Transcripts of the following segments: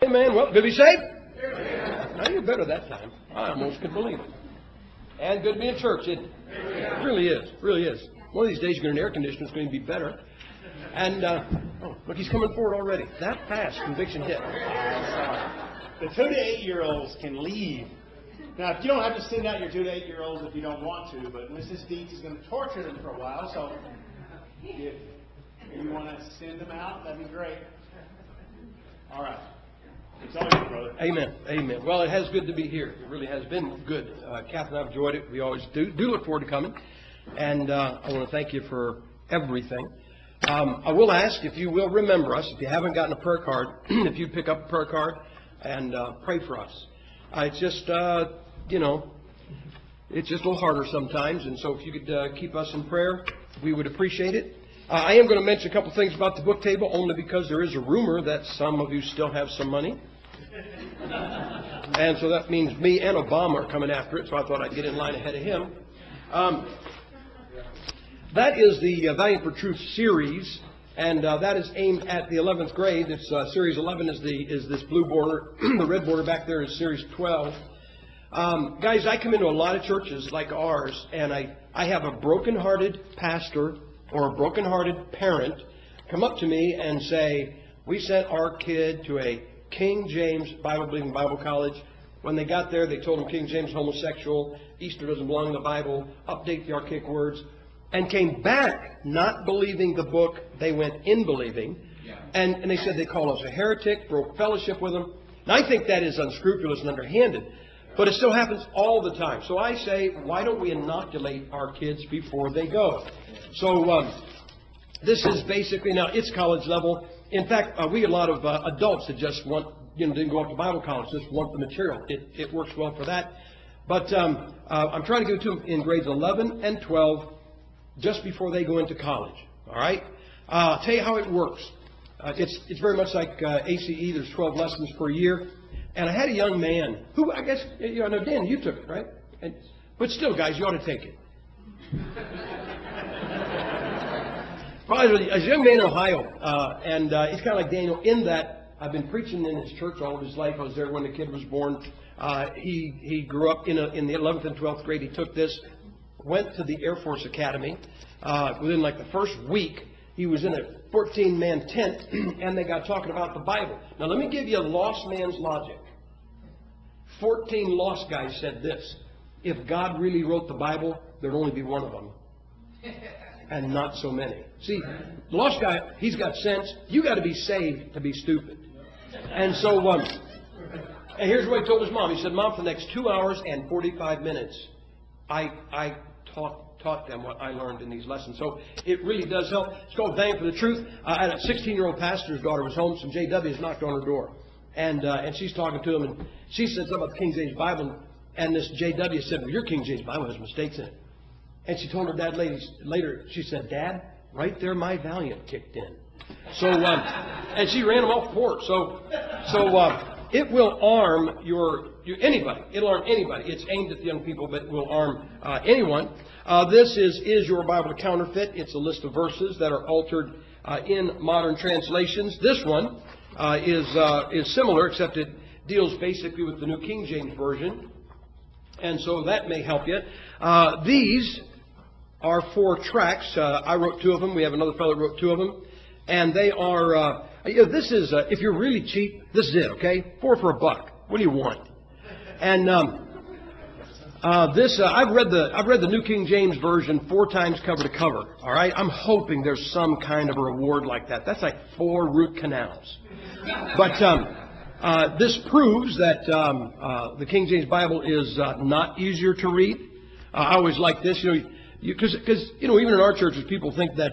Amen. Well, good to be saved? Now, you're better that time. I almost could believe it. And good to be in church, isn't it? It really is. Really is. One of these days, you're going to air conditioner. It's going to be better. And, look, he's coming forward already. That fast, conviction hit. The 2 to 8-year-olds can leave. Now, if you don't have to send out your 2 to 8-year-olds if you don't want to, but Mrs. Dietz is going to torture them for a while, so if you want to send them out, that'd be great. All right. It's all you, brother. Amen. Amen. Well, it has good to be here. It really has been good. Kath and I have enjoyed it. We always do look forward to coming. And I want to thank you for everything. I will ask if you will remember us. If you haven't gotten a prayer card, if you pick up a prayer card and pray for us. It's just, it's just a little harder sometimes. And so if you could keep us in prayer, we would appreciate it. I am going to mention a couple things about the book table, only because there is a rumor that some of you still have some money. And so that means me and Obama are coming after it, so I thought I'd get in line ahead of him. That is the Valiant for Truth series, and that is aimed at the 11th grade. It's Series 11 is this blue border. The red border back there is Series 12. Guys, I come into a lot of churches like ours, and I have a broken-hearted pastor or a broken-hearted parent come up to me and say, we sent our kid to a King James Bible-believing Bible college. When they got there, they told him King James homosexual, Easter doesn't belong in the Bible, update the archaic words, and came back not believing the book they went in believing. And they said they call us a heretic, broke fellowship with them. And I think that is unscrupulous and underhanded. But it still happens all the time. So I say, why don't we inoculate our kids before they go? So this is basically, now it's college level. In fact, we get a lot of adults that just want, didn't go off to Bible college, just want the material. It works well for that. But I'm trying to give it to them in grades 11 and 12 just before they go into college. All right? I'll tell you how it works. It's very much like ACE. There's 12 lessons per year. And I had a young man who, I guess, I know, Dan, you took it, right? But still, guys, you ought to take it. Probably a young man in Ohio, and he's kind of like Daniel in that I've been preaching in his church all of his life. I was there when the kid was born. He grew up in the 11th and 12th grade. He took this, went to the Air Force Academy. Within like the first week, he was in a 14-man tent, and they got talking about the Bible. Now, let me give you a lost man's logic. 14 lost guys said this: if God really wrote the Bible, there'd only be one of them, and not so many. See, the lost guy, he's got sense. You got to be saved to be stupid. And so, and here's what he told his mom. He said, "Mom, for the next 2 hours and 45 minutes, I taught them what I learned in these lessons." So it really does help. It's called Valiant for the Truth. I had a 16-year-old pastor's daughter was home. Some JWs knocked on her door. And she's talking to him. And she said something about the King James Bible. And this JW said, "Well, your King James Bible has mistakes in it." And she told her dad later, she said, "Dad, right there my Valiant kicked in." So, and she ran him off the porch. So it will arm anybody. It'll arm anybody. It's aimed at the young people, but it will arm anyone. This is your Bible to counterfeit. It's a list of verses that are altered in modern translations. This one is similar, except it deals basically with the New King James Version. And so that may help you. These are 4 tracts. I wrote 2 of them. We have another fellow that wrote 2 of them. And they are, this is, if you're really cheap, this is it, okay? 4 for $1. What do you want? And I've read the New King James Version 4 times cover to cover. All right, I'm hoping there's some kind of a reward like that. That's like 4 root canals. But this proves that the King James Bible is not easier to read. I always like this, because even in our churches, people think that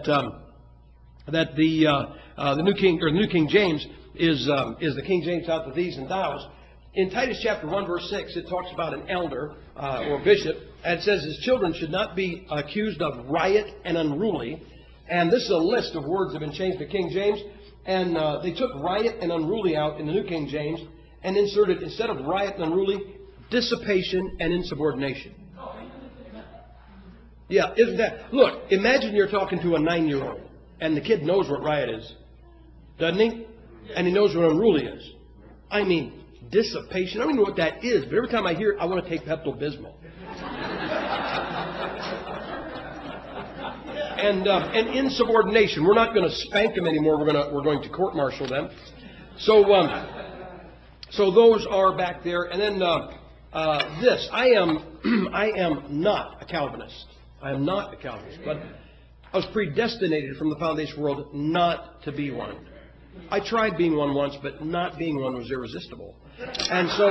the New King James is the King James out the these and thous. In Titus chapter 1, verse 6, it talks about an elder or bishop, and it says his children should not be accused of riot and unruly. And this is a list of words that have been changed to King James. And they took riot and unruly out in the New King James and inserted, instead of riot and unruly, dissipation and insubordination. Yeah, isn't that? Look, imagine you're talking to a 9-year-old, and the kid knows what riot is, doesn't he? And he knows what unruly is. I mean, dissipation. I don't even know what that is, but every time I hear it, I want to take Pepto-Bismol. And insubordination. We're not going to spank them anymore. We're going to court-martial them. So those are back there. And then this. I am not a Calvinist. I am not a Calvinist, but I was predestinated from the foundation of the world not to be one. I tried being one once, but not being one was irresistible. And so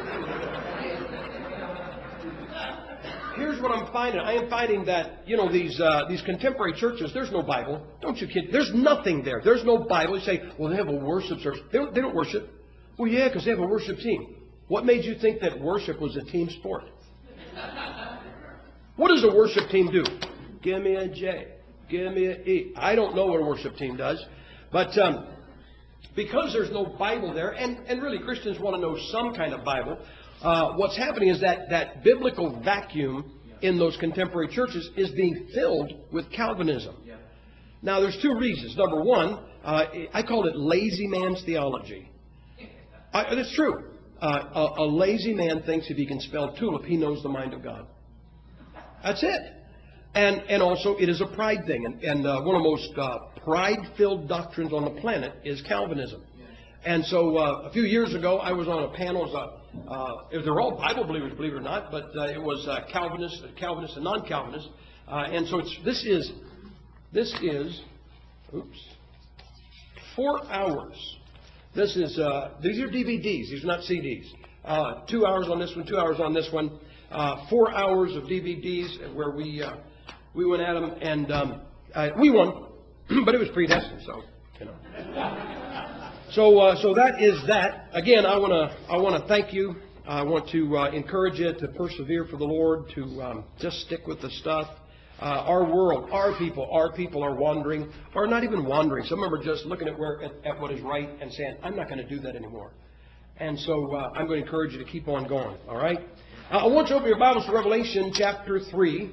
here's what I'm finding. I am finding that, these contemporary churches, there's no Bible. Don't you kid? There's nothing there. There's no Bible. You say, well, they have a worship service. They don't worship. Well, yeah, because they have a worship team. What made you think that worship was a team sport? What does a worship team do? Give me a J. Give me an E. I don't know what a worship team does. But because there's no Bible there, and really Christians want to know some kind of Bible, what's happening is that biblical vacuum in those contemporary churches is being filled with Calvinism. Now, there's two reasons. Number one, I call it lazy man's theology. It's true. A lazy man thinks if he can spell tulip, he knows the mind of God. That's it. And also, it is a pride thing. And one of the most pride-filled doctrines on the planet is Calvinism. And so a few years ago, I was on a panel. They're all Bible believers, believe it or not, but it was Calvinists and non-Calvinists. And so this is 4 hours. These are DVDs. These are not CDs. 2 hours on this one, 2 hours on this one. 4 hours of DVDs where we went at them, and we won, but it was predestined, so So that is that. Again, I want to thank you. I want to encourage you to persevere for the Lord, to just stick with the stuff. Our world, our people are wandering, or not even wandering. Some of them are just looking at what is right and saying, I'm not going to do that anymore. And so I'm going to encourage you to keep on going. All right. I want you to open your Bibles to Revelation chapter 3.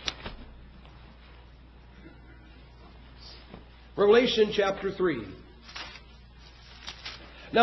Revelation chapter 3. Now,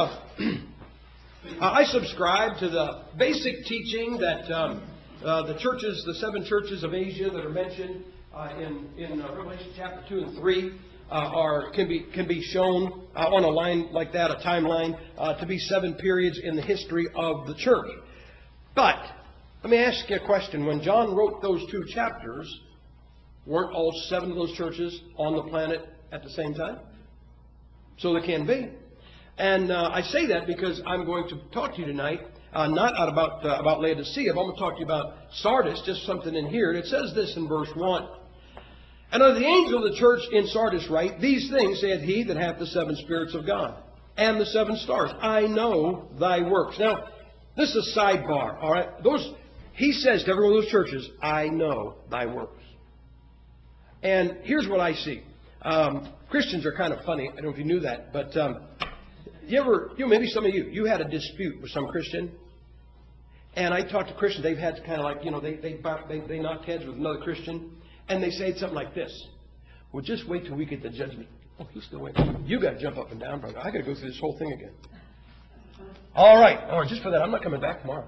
I subscribe to the basic teaching that the 7 churches of Asia that are mentioned in Revelation chapter 2 and 3 can be shown on a line like that, a timeline, to be 7 periods in the history of the church. But let me ask you a question. When John wrote those 2 chapters, weren't all 7 of those churches on the planet at the same time? So there can be. And I say that because I'm going to talk to you tonight, not about Laodicea, but I'm going to talk to you about Sardis, just something in here. And it says this in verse 1. And unto the angel of the church in Sardis write, These things saith he that hath the 7 spirits of God, and the 7 stars. I know thy works. Now, this is a sidebar, all right? He says to every one of those churches, I know thy works. And here's what I see. Christians are kind of funny. I don't know if you knew that, but maybe some of you had a dispute with some Christian. And I talk to Christians, they've had kind of like, they knock heads with another Christian. And they say something like this. Well, just wait till we get the judgment. Oh, he's still waiting. You got to jump up and down, brother. I got to go through this whole thing again. All right. Just for that, I'm not coming back tomorrow.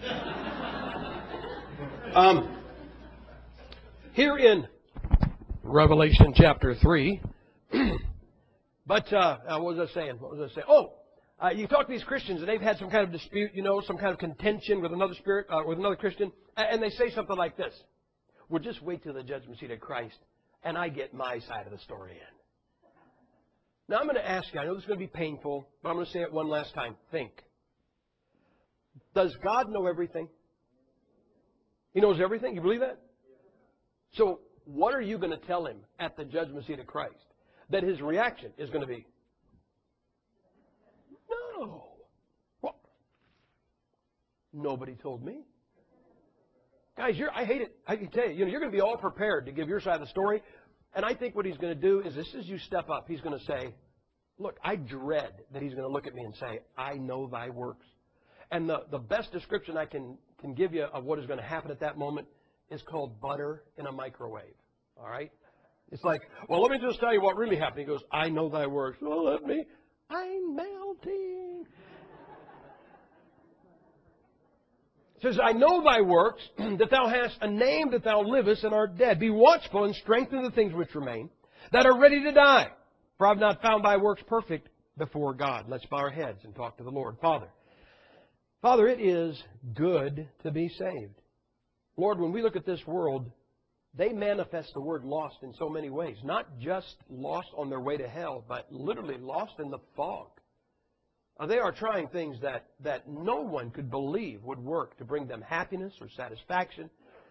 Here in Revelation chapter 3. But what was I saying? Oh, you talk to these Christians and they've had some kind of dispute, some kind of contention with another with another Christian, and they say something like this. Well, just wait till the judgment seat of Christ, and I get my side of the story in. Now, I'm going to ask you, I know this is going to be painful, but I'm going to say it one last time. Think. Does God know everything? He knows everything? You believe that? So, what are you going to tell him at the judgment seat of Christ? That his reaction is going to be, no. Well, nobody told me. Guys, I hate it. I can tell you, you're going to be all prepared to give your side of the story. And I think what he's going to do is, as you step up, he's going to say, look, I dread that he's going to look at me and say, I know thy works. And the best description I can give you of what is going to happen at that moment is called butter in a microwave. All right? It's like, well, let me just tell you what really happened. He goes, I know thy works. Well, I'm melting. says, I know thy works, that thou hast a name that thou livest and art dead. Be watchful and strengthen the things which remain, that are ready to die. For I have not found thy works perfect before God. Let's bow our heads and talk to the Lord. Father, it is good to be saved. Lord, when we look at this world, they manifest the word lost in so many ways. Not just lost on their way to hell, but literally lost in the fog. They are trying things that no one could believe would work to bring them happiness or satisfaction.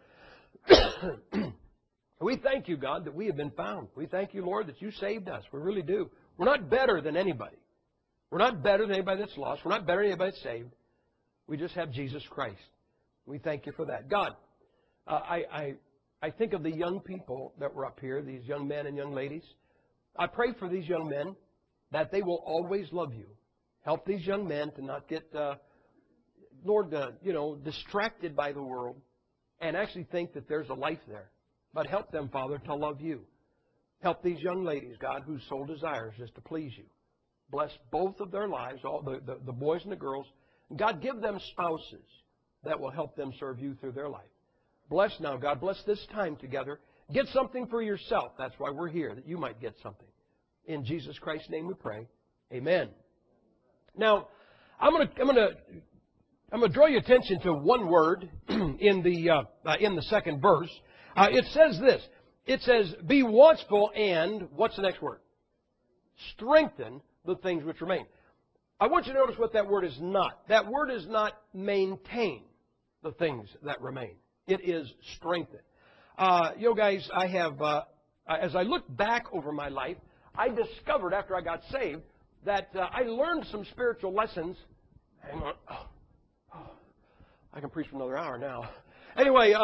We thank you, God, that we have been found. We thank you, Lord, that you saved us. We really do. We're not better than anybody. We're not better than anybody that's lost. We're not better than anybody that's saved. We just have Jesus Christ. We thank you for that. God, I think of the young people that were up here, these young men and young ladies. I pray for these young men that they will always love you. Help these young men to not get, distracted by the world and actually think that there's a life there. But help them, Father, to love you. Help these young ladies, God, whose sole desire is just to please you. Bless both of their lives, all the boys and the girls. God, give them spouses that will help them serve you through their life. Bless now, God. Bless this time together. Get something for yourself. That's why we're here, that you might get something. In Jesus Christ's name we pray. Amen. Now, I'm going to draw your attention to one word in the second verse. It says this. It says, be watchful and, what's the next word? Strengthen the things which remain. I want you to notice what that word is not. That word is not maintain the things that remain. It is strengthen. Guys, I have, as I look back over my life, I discovered after I got saved that I learned some spiritual lessons. Hang on. I can preach for another hour now. Anyway,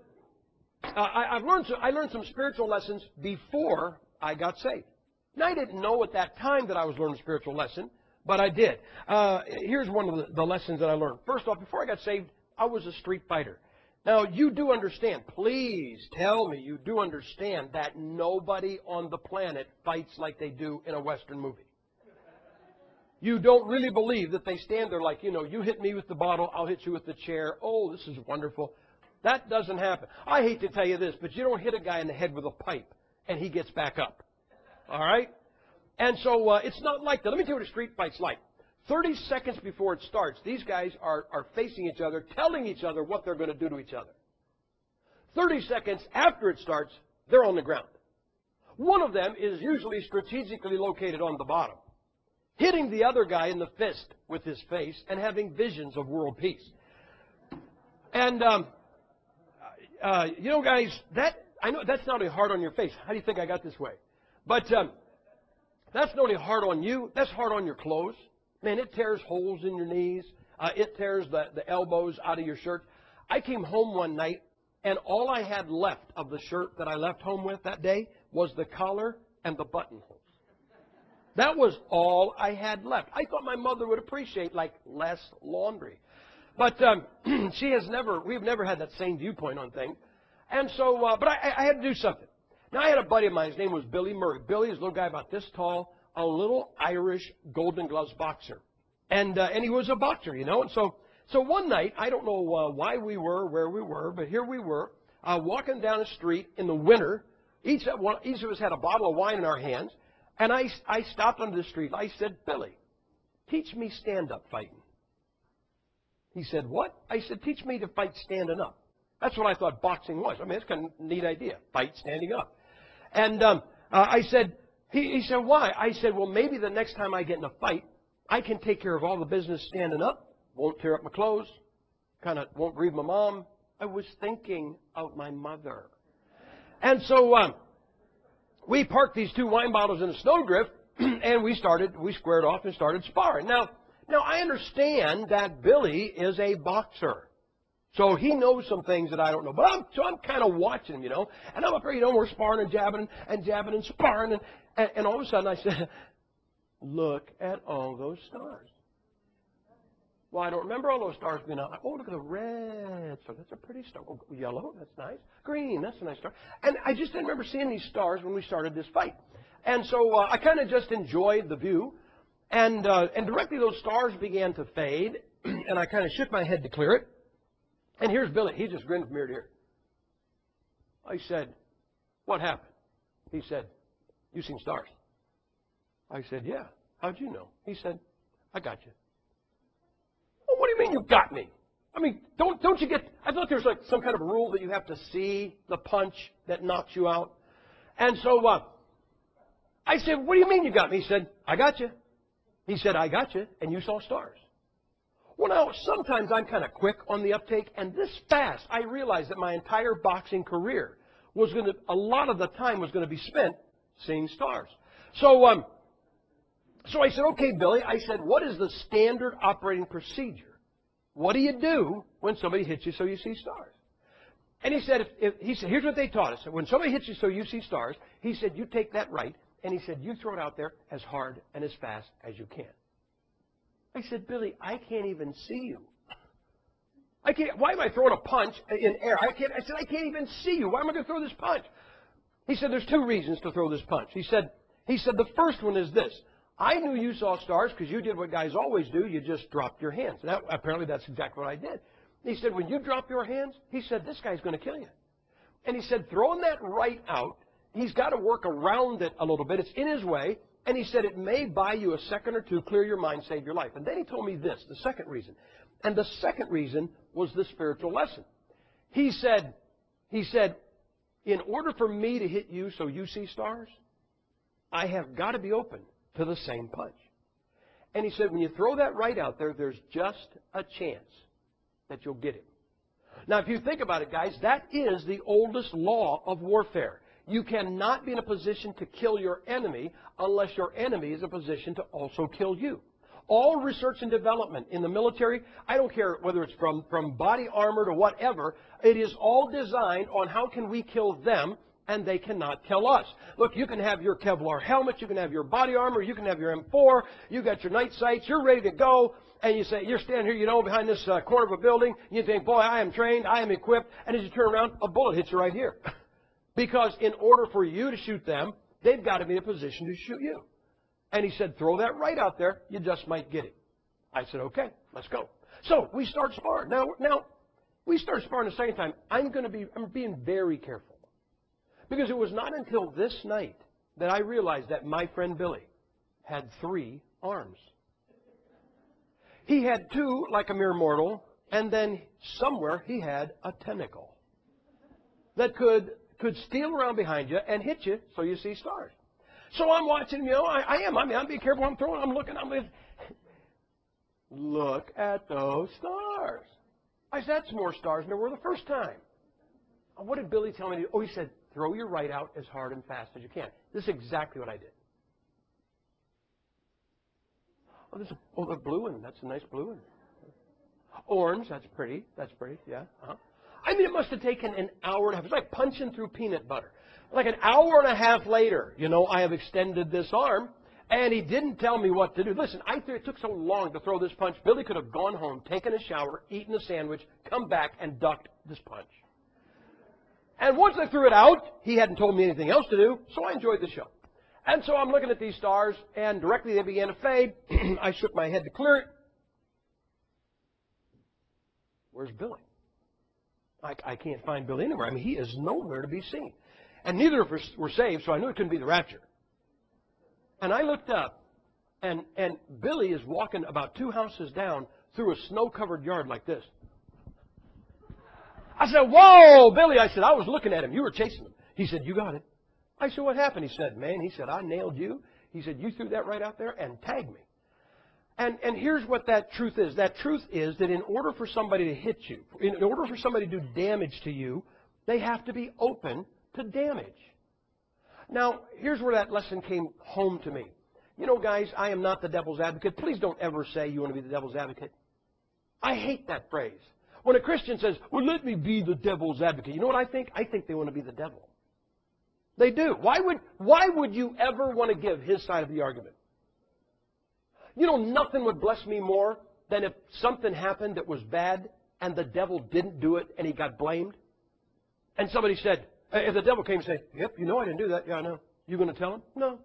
I learned some spiritual lessons before I got saved. Now, I didn't know at that time that I was learning a spiritual lesson, but I did. Here's one of the lessons that I learned. First off, before I got saved, I was a street fighter. Now, you do understand, please tell me you do understand that nobody on the planet fights like they do in a Western movie. You don't really believe that they stand there like, you hit me with the bottle, I'll hit you with the chair. Oh, this is wonderful. That doesn't happen. I hate to tell you this, but you don't hit a guy in the head with a pipe and he gets back up. All right? And so it's not like that. Let me tell you what a street fight's like. 30 seconds before it starts, these guys are facing each other, telling each other what they're going to do to each other. 30 seconds after it starts, they're on the ground. One of them is usually strategically located on the bottom, hitting the other guy in the fist with his face and having visions of world peace. And, guys, I know that's not only hard on your face. How do you think I got this way? But that's not only hard on you, that's hard on your clothes. Man, it tears holes in your knees. It tears the elbows out of your shirt. I came home one night, and all I had left of the shirt that I left home with that day was the collar and the buttonholes. That was all I had left. I thought my mother would appreciate, less laundry. But we've never had that same viewpoint on things. And so, but I had to do something. Now, I had a buddy of mine. His name was Billy Murray. Billy is a little guy about this tall, a little Irish Golden Gloves boxer. And he was a boxer, And so one night, I don't know why we were where we were, but here we were, walking down a street in the winter. Each of us had a bottle of wine in our hands. And I stopped on the street. I said, Billy, teach me stand-up fighting. He said, what? I said, teach me to fight standing up. That's what I thought boxing was. I mean, it's kind of a neat idea, fight standing up. And I said, he said, why? I said, well, maybe the next time I get in a fight, I can take care of all the business standing up, won't tear up my clothes, kind of won't grieve my mom. I was thinking of my mother. And so we parked these 2 wine bottles in a snowdrift, and we squared off and started sparring. Now, I understand that Billy is a boxer. So he knows some things that I don't know. But I'm kind of watching him, And I'm up here, we're sparring and jabbing and sparring. And all of a sudden I said, look at all those stars. Well, I don't remember all those stars being out. Oh, look at the red star. That's a pretty star. Oh, yellow, that's nice. Green, that's a nice star. And I just didn't remember seeing these stars when we started this fight. And so I kind of just enjoyed the view. And directly those stars began to fade. And I kind of shook my head to clear it. And here's Billy. He just grinned from ear to ear. I said, what happened? He said, you seen stars? I said, yeah. How'd you know? He said, I got you. Well, what do you mean you got me? I mean, don't you get... I thought there was like some kind of rule that you have to see the punch that knocks you out. And so I said, what do you mean you got me? He said, I got you. He said, I got you, and you saw stars. Well, now, sometimes I'm kind of quick on the uptake, and this fast, I realized that my entire boxing career was going to, a lot of the time was going to be spent seeing stars. So I said, okay, Billy, I said, what is the standard operating procedure? What do you do when somebody hits you so you see stars? And he said, here's what they taught us. When somebody hits you so you see stars, he said, you take that right, and he said, you throw it out there as hard and as fast as you can. I said, Billy, I can't even see you. I can't. Why am I throwing a punch in air? I said, I can't even see you. Why am I going to throw this punch? He said, there's two reasons to throw this punch. He said, the first one is this. I knew you saw stars because you did what guys always do. You just dropped your hands. Apparently, that's exactly what I did. He said, when you drop your hands, he said, this guy's going to kill you. And he said, throwing that right out, he's got to work around it a little bit. It's in his way. And he said, it may buy you a second or two, clear your mind, save your life. And then he told me this, the second reason. And the second reason was the spiritual lesson. He said, in order for me to hit you so you see stars, I have got to be open to the same punch. And he said, when you throw that right out there, there's just a chance that you'll get it. Now, if you think about it, guys, that is the oldest law of warfare. You cannot be in a position to kill your enemy unless your enemy is in a position to also kill you. All research and development in the military, I don't care whether it's from body armor to whatever, it is all designed on how can we kill them and they cannot kill us. Look, you can have your Kevlar helmet, you can have your body armor, you can have your M4, you got your night sights, you're ready to go, and you say, you're standing here, behind this corner of a building, and you think, boy, I am trained, I am equipped, and as you turn around, a bullet hits you right here. Because in order for you to shoot them, they've got to be in a position to shoot you. And he said, throw that right out there. You just might get it. I said, okay, let's go. So we start sparring. Now we start sparring the second time. I'm being very careful. Because it was not until this night that I realized that my friend Billy had 3 arms. He had 2 like a mere mortal, and then somewhere he had a tentacle that could steal around behind you and hit you so you see stars. So I'm watching, I'm being careful what I'm throwing. I'm looking, look at those stars. I said, that's more stars than there were the first time. What did Billy tell me to do? Oh, he said, throw your right out as hard and fast as you can. This is exactly what I did. Oh, there's a blue one. That's a nice blue one. Orange, that's pretty, yeah. Uh-huh. I mean, it must have taken an hour and a half. It's like punching through peanut butter. Like an hour and a half later, I have extended this arm, and he didn't tell me what to do. Listen, it took so long to throw this punch. Billy could have gone home, taken a shower, eaten a sandwich, come back, and ducked this punch. And once I threw it out, he hadn't told me anything else to do, so I enjoyed the show. And so I'm looking at these stars, and directly they began to fade. I shook my head to clear it. Where's Billy? I can't find Billy anywhere. I mean, he is nowhere to be seen. And neither of us were saved, so I knew it couldn't be the rapture. And I looked up, and Billy is walking about 2 houses down through a snow-covered yard like this. I said, whoa, Billy. I said, I was looking at him. You were chasing him. He said, you got it. I said, what happened? He said, man, I nailed you. He said, you threw that right out there and tagged me. And here's what that truth is. That truth is that in order for somebody to hit you, in order for somebody to do damage to you, they have to be open to damage. Now, here's where that lesson came home to me. Guys, I am not the devil's advocate. Please don't ever say you want to be the devil's advocate. I hate that phrase. When a Christian says, well, let me be the devil's advocate, you know what I think? I think they want to be the devil. They do. Why would you ever want to give his side of the argument? Nothing would bless me more than if something happened that was bad and the devil didn't do it and he got blamed. And somebody said, if the devil came and said, yep, I didn't do that. Yeah, I know. You going to tell him? No.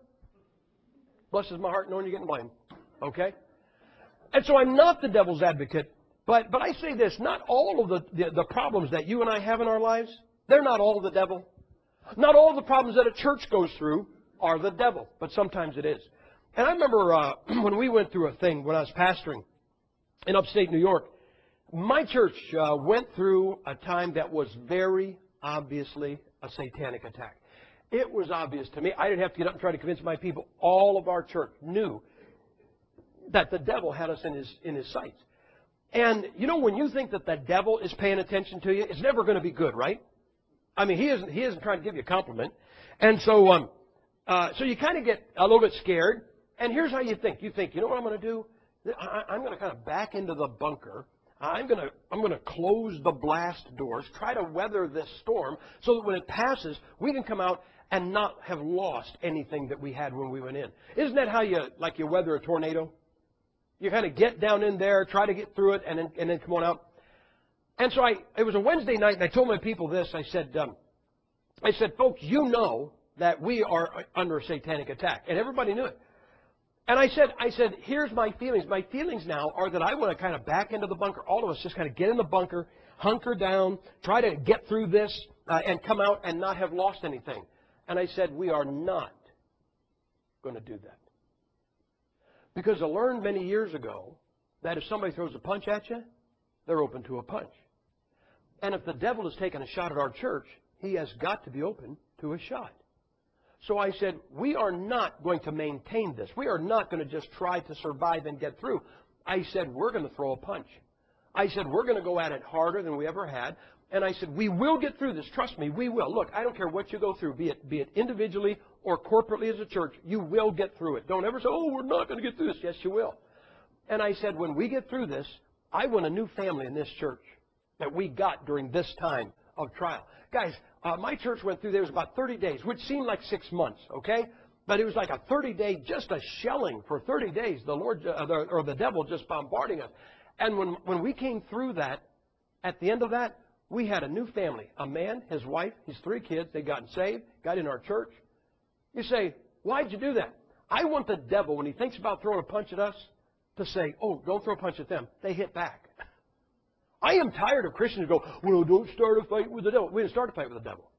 Blesses my heart knowing you're getting blamed. Okay? And so I'm not the devil's advocate. But I say this, not all of the problems that you and I have in our lives, they're not all the devil. Not all the problems that a church goes through are the devil, but sometimes it is. And I remember when we went through a thing when I was pastoring in upstate New York, my church went through a time that was very obviously a satanic attack. It was obvious to me. I didn't have to get up and try to convince my people. All of our church knew that the devil had us in his sights. And, you know, when you think that the devil is paying attention to you, it's never going to be good, right? I mean, he isn't trying to give you a compliment. And so you kind of get a little bit scared. And here's how you think. You think, you know what I'm going to do? I'm going to kind of back into the bunker. I'm going to close the blast doors, try to weather this storm so that when it passes, we can come out and not have lost anything that we had when we went in. Isn't that how you weather a tornado? You kind of get down in there, try to get through it, and then come on out. And so it was a Wednesday night, and I told my people this. I said, folks, you know that we are under a satanic attack. And everybody knew it. And I said, here's my feelings. My feelings now are that I want to kind of back into the bunker. All of us just kind of get in the bunker, hunker down, try to get through this, and come out and not have lost anything. And I said, we are not going to do that. Because I learned many years ago that if somebody throws a punch at you, they're open to a punch. And if the devil has taken a shot at our church, he has got to be open to a shot. So I said, we are not going to maintain this. We are not going to just try to survive and get through. I said, we're going to throw a punch. I said, we're going to go at it harder than we ever had. And I said, we will get through this. Trust me, we will. Look, I don't care what you go through, be it individually or corporately as a church, you will get through it. Don't ever say, oh, we're not going to get through this. Yes, you will. And I said, when we get through this, I want a new family in this church that we got during this time of trial. Guys, my church went through, there was about 30 days, which seemed like 6 months, okay? But it was like a 30-day, just a shelling for 30 days, the devil just bombarding us. And when we came through that, at the end of that, we had a new family, a man, his wife, his 3 kids. They got saved, got in our church. You say, why'd you do that? I want the devil, when he thinks about throwing a punch at us, to say, oh, don't throw a punch at them. They hit back. I am tired of Christians who go, well, don't start a fight with the devil. We didn't start a fight with the devil.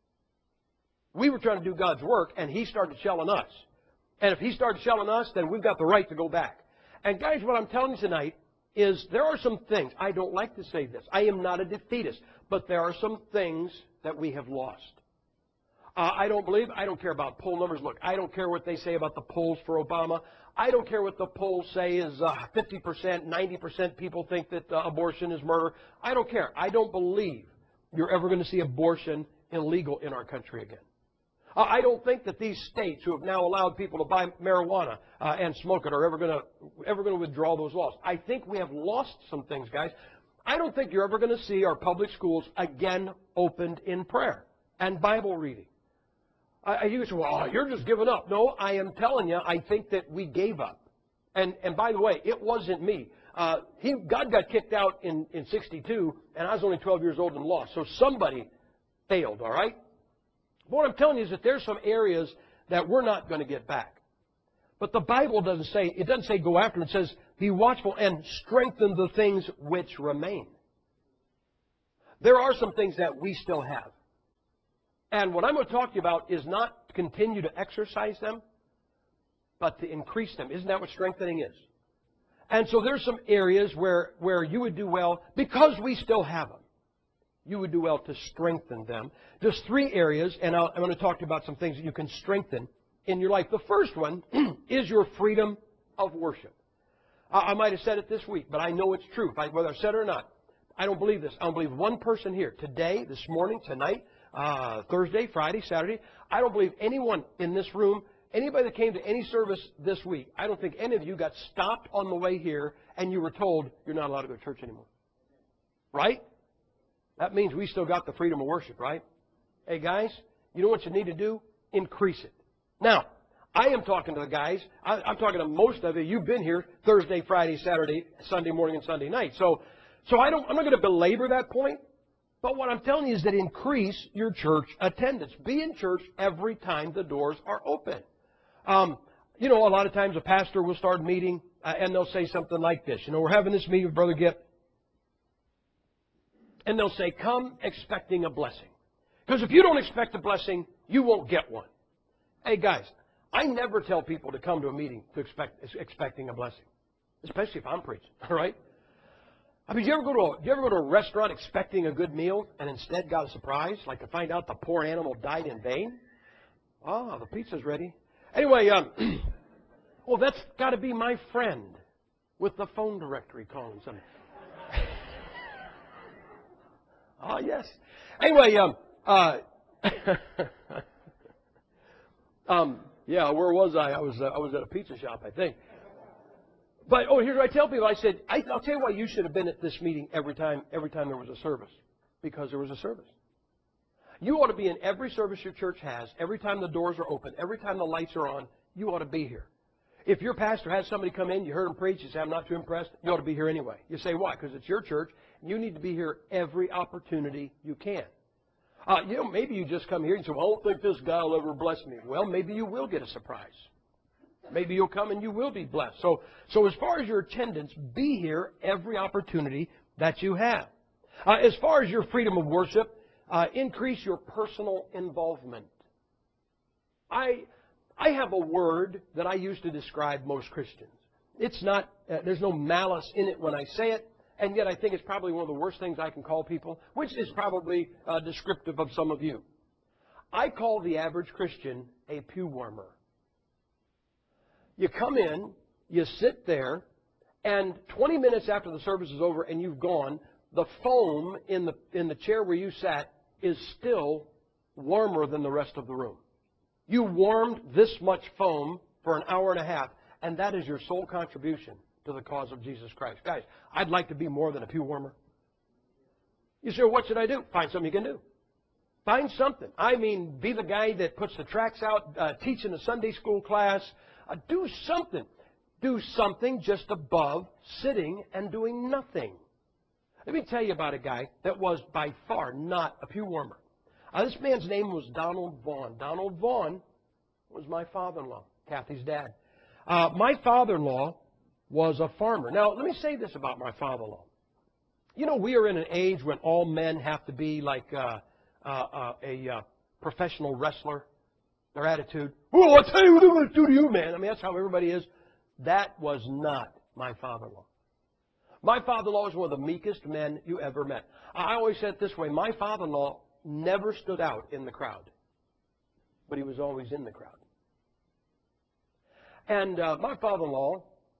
We were trying to do God's work, and he started shelling us. And if he started shelling us, then we've got the right to go back. And guys, what I'm telling you tonight is there are some things, I don't like to say this, I am not a defeatist, but there are some things that we have lost. I don't care about poll numbers. Look, I don't care what they say about the polls for Obama. I don't care what the polls say is 50%, 90% people think that abortion is murder. I don't care. I don't believe you're ever going to see abortion illegal in our country again. I don't think that these states who have now allowed people to buy marijuana and smoke it are ever going to withdraw those laws. I think we have lost some things, guys. I don't think you're ever going to see our public schools again opened in prayer and Bible reading. You say, well, you're just giving up. No, I am telling you, I think that we gave up. And by the way, it wasn't me. God got kicked out in 62, and I was only 12 years old and lost. So somebody failed, all right? But what I'm telling you is that there's some areas that we're not going to get back. But the Bible doesn't say go after them. It says be watchful and strengthen the things which remain. There are some things that we still have. And what I'm going to talk to you about is not to continue to exercise them, but to increase them. Isn't that what strengthening is? And so there's some areas where you would do well, because we still have them, you would do well to strengthen them. There's 3 areas, and I'm going to talk to you about some things that you can strengthen in your life. The first one is your freedom of worship. I might have said it this week, but I know it's true. Whether I said it or not, I don't believe this. I don't believe one person here today, this morning, tonight, Thursday, Friday, Saturday. I don't believe anyone in this room, anybody that came to any service this week, I don't think any of you got stopped on the way here and you were told you're not allowed to go to church anymore. Right? That means we still got the freedom of worship, right? Hey, guys, you know what you need to do? Increase it. Now, I am talking to the guys. I'm talking to most of you. You've been here Thursday, Friday, Saturday, Sunday morning, and Sunday night. So I'm not going to belabor that point. But what I'm telling you is that increase your church attendance. Be in church every time the doors are open. A lot of times a pastor will start a meeting and they'll say something like this. We're having this meeting with Brother Gipp. And they'll say, come expecting a blessing. Because if you don't expect a blessing, you won't get one. Hey, guys, I never tell people to come to a meeting to expecting a blessing, especially if I'm preaching, all right? I mean, do you ever go to a restaurant expecting a good meal and instead got a surprise, like to find out the poor animal died in vain? Oh, the pizza's ready. Anyway, well, that's got to be my friend with the phone directory calling something. Oh, yes. Anyway, yeah, where was I? I was at a pizza shop, I think. But here's what I tell people. I said, I'll tell you why you should have been at this meeting every time there was a service, because there was a service. You ought to be in every service your church has. Every time the doors are open, every time the lights are on, you ought to be here. If your pastor has somebody come in, you heard him preach, you say, I'm not too impressed, you ought to be here anyway. You say, why? Because it's your church. You need to be here every opportunity you can. Maybe you just come here and say, well, I don't think this guy will ever bless me. Well, maybe you will get a surprise. Maybe you'll come and you will be blessed. So as far as your attendance, be here every opportunity that you have. As far as your freedom of worship, increase your personal involvement. I have a word that I use to describe most Christians. It's not, there's no malice in it when I say it, and yet I think it's probably one of the worst things I can call people, which is probably descriptive of some of you. I call the average Christian a pew warmer. You come in, you sit there, and 20 minutes after the service is over and you've gone, the foam in the chair where you sat is still warmer than the rest of the room. You warmed this much foam for an hour and a half, and that is your sole contribution to the cause of Jesus Christ. Guys, I'd like to be more than a pew warmer. You say, well, what should I do? Find something you can do. Find something. I mean, be the guy that puts the tracts out, teaching a Sunday school class. Do something. Do something just above sitting and doing nothing. Let me tell you about a guy that was by far not a pew warmer. This man's name was Donald Vaughn. Donald Vaughn was my father-in-law, Kathy's dad. My father-in-law was a farmer. Now, let me say this about my father-in-law. You know, we are in an age when all men have to be like a professional wrestler. Their attitude, well, I'll tell you what I'm going to do to you, man. I mean, that's how everybody is. That was not my father-in-law. My father-in-law was one of the meekest men you ever met. I always said it this way. My father-in-law never stood out in the crowd, but he was always in the crowd. And my father-in-law,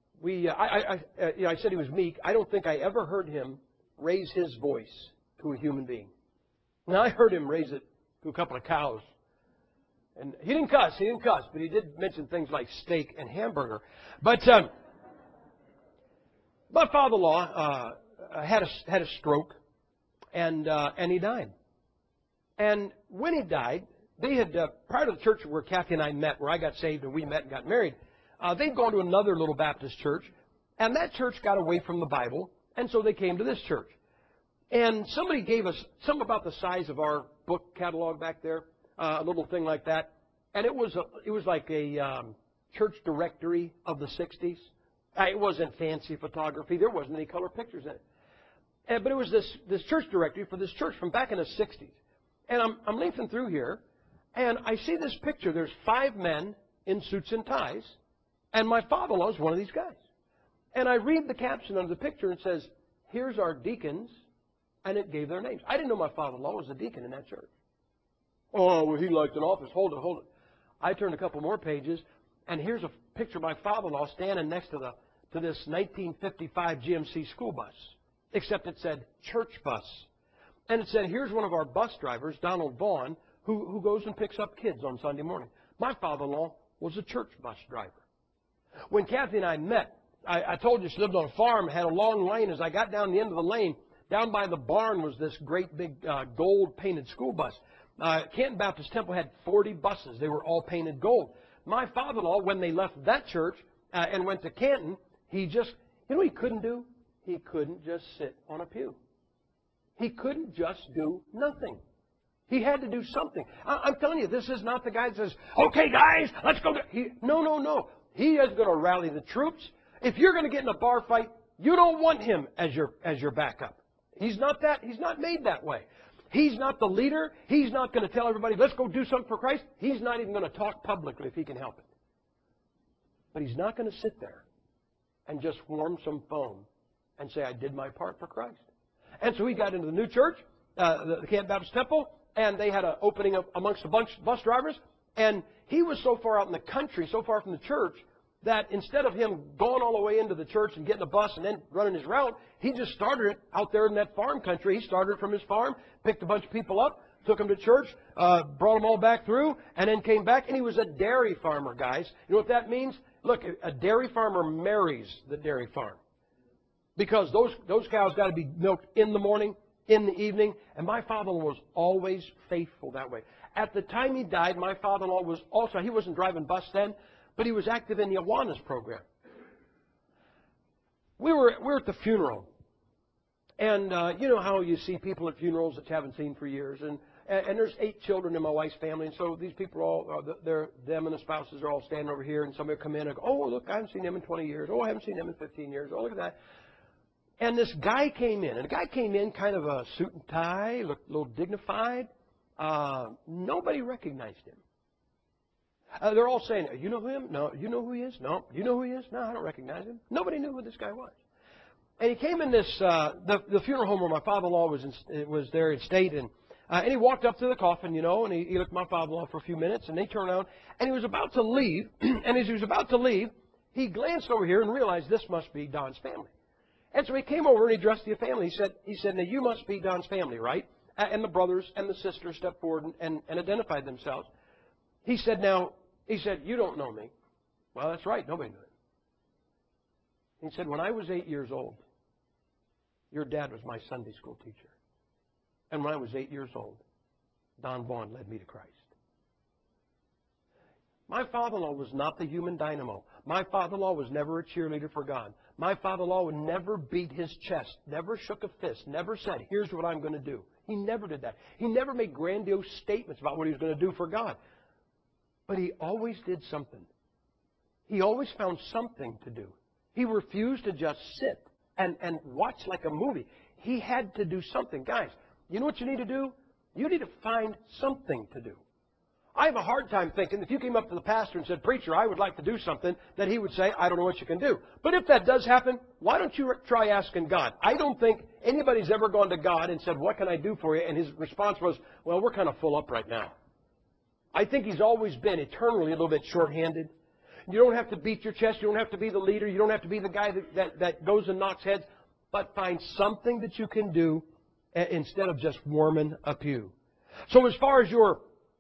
I said he was meek. I don't think I ever heard him raise his voice to a human being. Now, I heard him raise it to a couple of cows. And he didn't cuss, but he did mention things like steak and hamburger. But my father-in-law had a stroke, and he died. And when he died, they had, prior to the church where Kathy and I met, where I got saved and we met and got married, they'd gone to another little Baptist church, and that church got away from the Bible, and so they came to this church. And somebody gave us something about the size of our book catalog back there, a little thing like that. And it was like a church directory of the 60s. It wasn't fancy photography. There wasn't any color pictures in it. But it was this church directory for this church from back in the 60s. And I'm leafing through here, and I see this picture. There's 5 men in suits and ties, and my father-in-law is one of these guys. And I read the caption of the picture, and it says, here's our deacons, and it gave their names. I didn't know my father-in-law was a deacon in that church. Oh, well, he liked an office. Hold it. I turned a couple more pages, and here's a picture of my father-in-law standing next to this 1955 GMC school bus, except it said church bus. And it said, here's one of our bus drivers, Donald Vaughn, who goes and picks up kids on Sunday morning. My father-in-law was a church bus driver. When Kathy and I met, I told you she lived on a farm, had a long lane. As I got down the end of the lane, down by the barn was this great big gold-painted school bus. Canton Baptist Temple had 40 buses. They were all painted gold. My father-in-law, when they left that church and went to Canton, he just, you know what he couldn't do? He couldn't just sit on a pew. He couldn't just do nothing. He had to do something. I'm telling you, this is not the guy that says, okay, guys, let's go. No. He is going to rally the troops. If you're going to get in a bar fight, you don't want him as your backup. He's not made that way. He's not the leader. He's not going to tell everybody, let's go do something for Christ. He's not even going to talk publicly if he can help it. But he's not going to sit there and just warm some foam and say, I did my part for Christ. And so he got into the new church, the Camp Baptist Temple, and they had an opening amongst a bunch of bus drivers. And he was so far out in the country, so far from the church, that instead of him going all the way into the church and getting a bus and then running his route, he just started it out there in that farm country. He started it from his farm, picked a bunch of people up, took them to church, brought them all back through, and then came back. And he was a dairy farmer, guys. You know what that means? Look, a dairy farmer marries the dairy farm. Because those cows got to be milked in the morning, in the evening. And my father-in-law was always faithful that way. At the time he died, my father-in-law was also, he wasn't driving bus then, but he was active in the Awanas program. We were at the funeral. And you know how you see people at funerals that you haven't seen for years. And there's 8 children in my wife's family. And so these people are all, them and the spouses are all standing over here. And somebody will come in and go, oh, look, I haven't seen them in 20 years. Oh, I haven't seen them in 15 years. Oh, look at that. And this guy came in. And the guy came in kind of a suit and tie, looked a little dignified. Nobody recognized him. They're all saying, you know him? No. You know who he is? No. You know who he is? No, I don't recognize him. Nobody knew who this guy was. And he came in this, the funeral home where my father-in-law was there in state. And he walked up to the coffin, you know, and he looked at my father-in-law for a few minutes. And they turned around. And he was about to leave. And as he was about to leave, he glanced over here and realized this must be Don's family. And so he came over and he addressed the family. He said, now you must be Don's family, right? And the brothers and the sisters stepped forward and identified themselves. He said, you don't know me. Well, that's right. Nobody knew him. He said, when I was 8 years old, your dad was my Sunday school teacher. And when I was 8 years old, Don Vaughn led me to Christ. My father-in-law was not the human dynamo. My father-in-law was never a cheerleader for God. My father-in-law would never beat his chest, never shook a fist, never said, here's what I'm going to do. He never did that. He never made grandiose statements about what he was going to do for God. But he always did something. He always found something to do. He refused to just sit and watch like a movie. He had to do something. Guys, you know what you need to do? You need to find something to do. I have a hard time thinking if you came up to the pastor and said, preacher, I would like to do something, that he would say, I don't know what you can do. But if that does happen, why don't you try asking God? I don't think anybody's ever gone to God and said, what can I do for you? And his response was, well, we're kind of full up right now. I think he's always been eternally a little bit short-handed. You don't have to beat your chest. You don't have to be the leader. You don't have to be the guy that goes and knocks heads. But find something that you can do instead of just warming a pew. So as far as your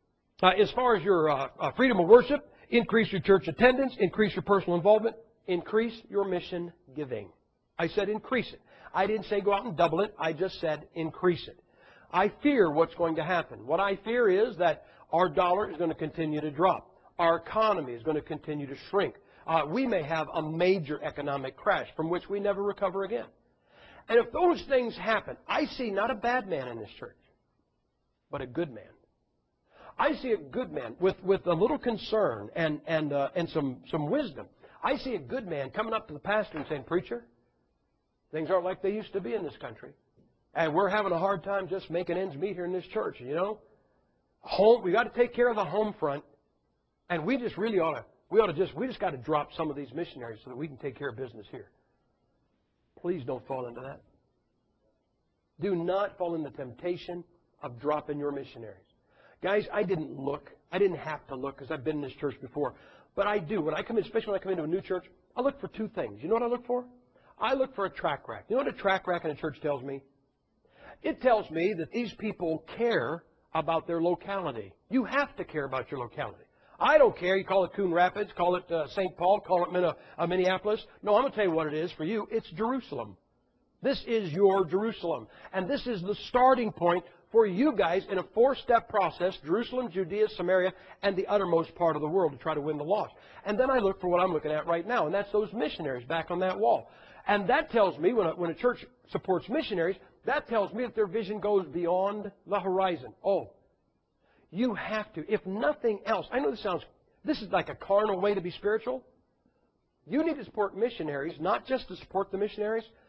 freedom of worship, increase your church attendance, increase your personal involvement, increase your mission giving. I said increase it. I didn't say go out and double it. I just said increase it. I fear what's going to happen. What I fear is that our dollar is going to continue to drop. Our economy is going to continue to shrink. We may have a major economic crash from which we never recover again. And if those things happen, I see not a bad man in this church, but a good man. I see a good man with a little concern and some wisdom. I see a good man coming up to the pastor and saying, preacher, things aren't like they used to be in this country. And we're having a hard time just making ends meet here in this church, you know. We got to take care of the home front. And we just really we just got to drop some of these missionaries so that we can take care of business here. Please don't fall into that. Do not fall into the temptation of dropping your missionaries. Guys, I didn't look. I didn't have to look because I've been in this church before. But I do. When I come in, especially when I come into a new church, I look for 2 things. You know what I look for? I look for a track rack. You know what a track rack in a church tells me? It tells me that these people care about their locality. You have to care about your locality. I don't care. You call it Coon Rapids, call it St. Paul, call it Minneapolis. No, I'm going to tell you what it is for you. It's Jerusalem. This is your Jerusalem. And this is the starting point for you guys in a 4-step process, Jerusalem, Judea, Samaria, and the uttermost part of the world to try to win the lost. And then I look for what I'm looking at right now, and that's those missionaries back on that wall. And that tells me, when a church supports missionaries, that tells me that their vision goes beyond the horizon. Oh, you have to. If nothing else, I know this is like a carnal way to be spiritual. You need to support missionaries, not just to support the missionaries,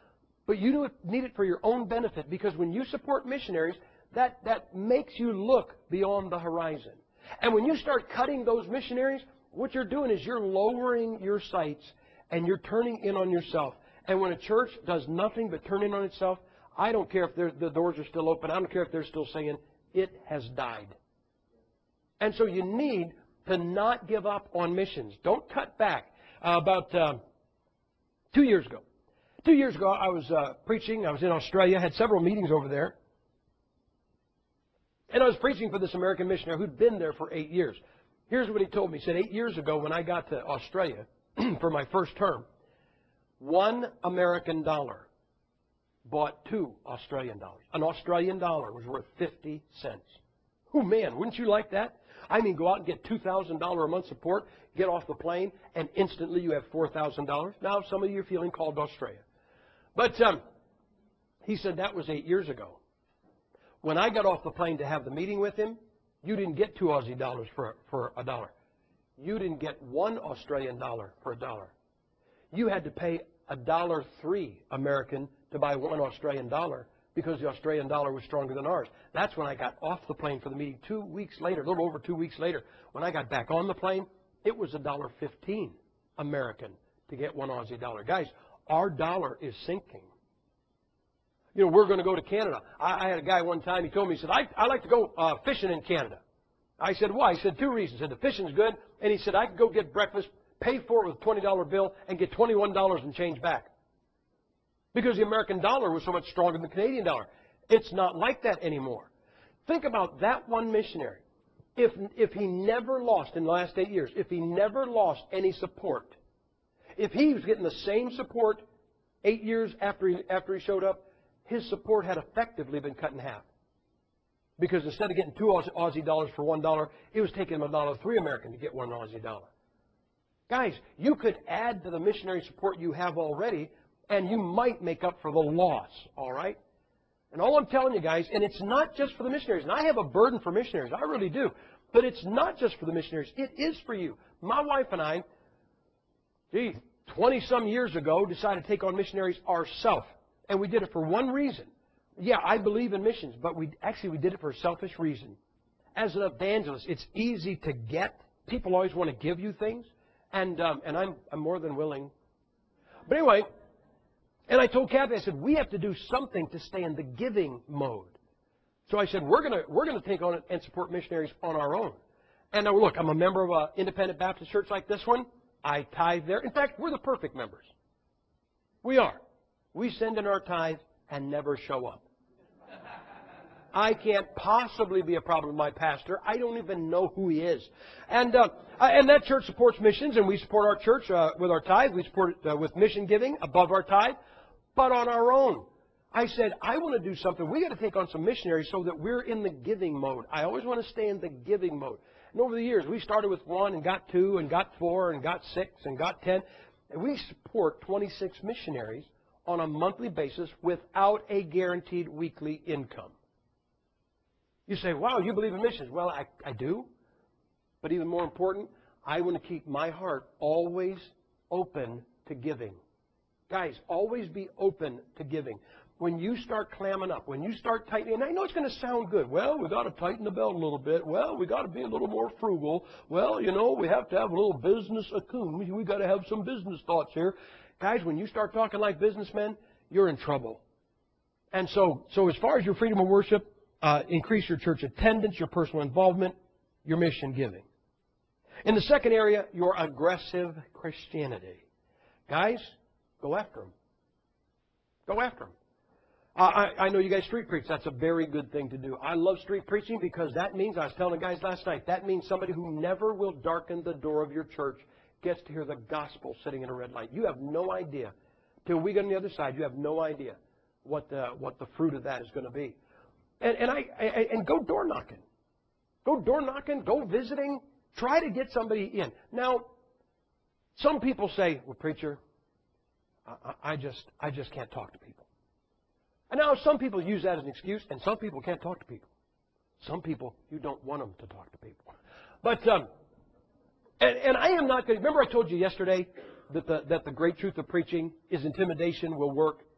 But you need it for your own benefit, because when you support missionaries, that makes you look beyond the horizon. And when you start cutting those missionaries, what you're doing is you're lowering your sights and you're turning in on yourself. And when a church does nothing but turn in on itself, I don't care if the doors are still open. I don't care if they're still singing. It has died. And so you need to not give up on missions. Don't cut back. About 2 years ago. 2 years ago, I was preaching. I was in Australia. Had several meetings over there. And I was preaching for this American missionary who'd been there for 8 years. Here's what he told me. He said, 8 years ago when I got to Australia for my first term, $1 American bought 2 Australian dollars. An Australian dollar was worth 50 cents. Oh, man, wouldn't you like that? I mean, go out and get $2,000 a month support, get off the plane, and instantly you have $4,000. Now, some of you are feeling called to Australia. But he said that was 8 years ago. When I got off the plane to have the meeting with him, you didn't get 2 Aussie dollars for a dollar. You didn't get 1 Australian dollar for a dollar. You had to pay $1.03 American to buy 1 Australian dollar because the Australian dollar was stronger than ours. That's when I got off the plane for the meeting 2 weeks later, a little over 2 weeks later. When I got back on the plane, it was $1.15 American to get 1 Aussie dollar. Guys, our dollar is sinking. You know, we're going to go to Canada. I had a guy one time, he told me, he said, I like to go fishing in Canada. I said, why? He said, 2 reasons. He said, the fishing's good, and he said, I could go get breakfast, pay for it with a $20 bill, and get $21 and change back. Because the American dollar was so much stronger than the Canadian dollar. It's not like that anymore. Think about that one missionary. If he never lost in the last 8 years, if he never lost any support, if he was getting the same support 8 years after he showed up, his support had effectively been cut in half. Because instead of getting 2 Aussie dollars for $1, it was taking him $1.03 American to get 1 Aussie dollar. Guys, you could add to the missionary support you have already, and you might make up for the loss, all right? And all I'm telling you guys, and it's not just for the missionaries, and I have a burden for missionaries, I really do, but it's not just for the missionaries, it is for you. My wife and I, 20-some years ago, decided to take on missionaries ourselves, and we did it for one reason. Yeah, I believe in missions, but we did it for a selfish reason. As an evangelist, it's easy to get. People always want to give you things, and I'm more than willing. But anyway, and I told Kathy, I said, we have to do something to stay in the giving mode. So I said, we're gonna take on and support missionaries on our own. And now look, I'm a member of an independent Baptist church like this one. I tithe there. In fact, we're the perfect members. We are. We send in our tithe and never show up. I can't possibly be a problem with my pastor. I don't even know who he is. And that church supports missions, and we support our church with our tithe. We support it with mission giving above our tithe, but on our own. I said, I want to do something. We got to take on some missionaries so that we're in the giving mode. I always want to stay in the giving mode. And over the years, we started with 1 and got 2 and got 4 and got 6 and got 10. And we support 26 missionaries on a monthly basis without a guaranteed weekly income. You say, wow, you believe in missions. Well, I do. But even more important, I want to keep my heart always open to giving. Guys, always be open to giving. When you start clamming up, when you start tightening, and I know it's going to sound good. Well, we got to tighten the belt a little bit. Well, we got to be a little more frugal. Well, you know, we have to have a little business acumen. We got to have some business thoughts here. Guys, when you start talking like businessmen, you're in trouble. And so as far as your freedom of worship, increase your church attendance, your personal involvement, your mission giving. In the second area, your aggressive Christianity. Guys, go after them. Go after them. I know you guys street preach. That's a very good thing to do. I love street preaching because that means, I was telling the guys last night, that means somebody who never will darken the door of your church gets to hear the gospel sitting in a red light. You have no idea. Till we get on the other side, you have no idea what the fruit of that is going to be. And go door knocking. Go door knocking, go visiting, try to get somebody in. Now, some people say, well, preacher, I just can't talk to people. And now some people use that as an excuse, and some people can't talk to people. Some people, you don't want them to talk to people. But, and I am not going to, remember I told you yesterday that the great truth of preaching is intimidation will work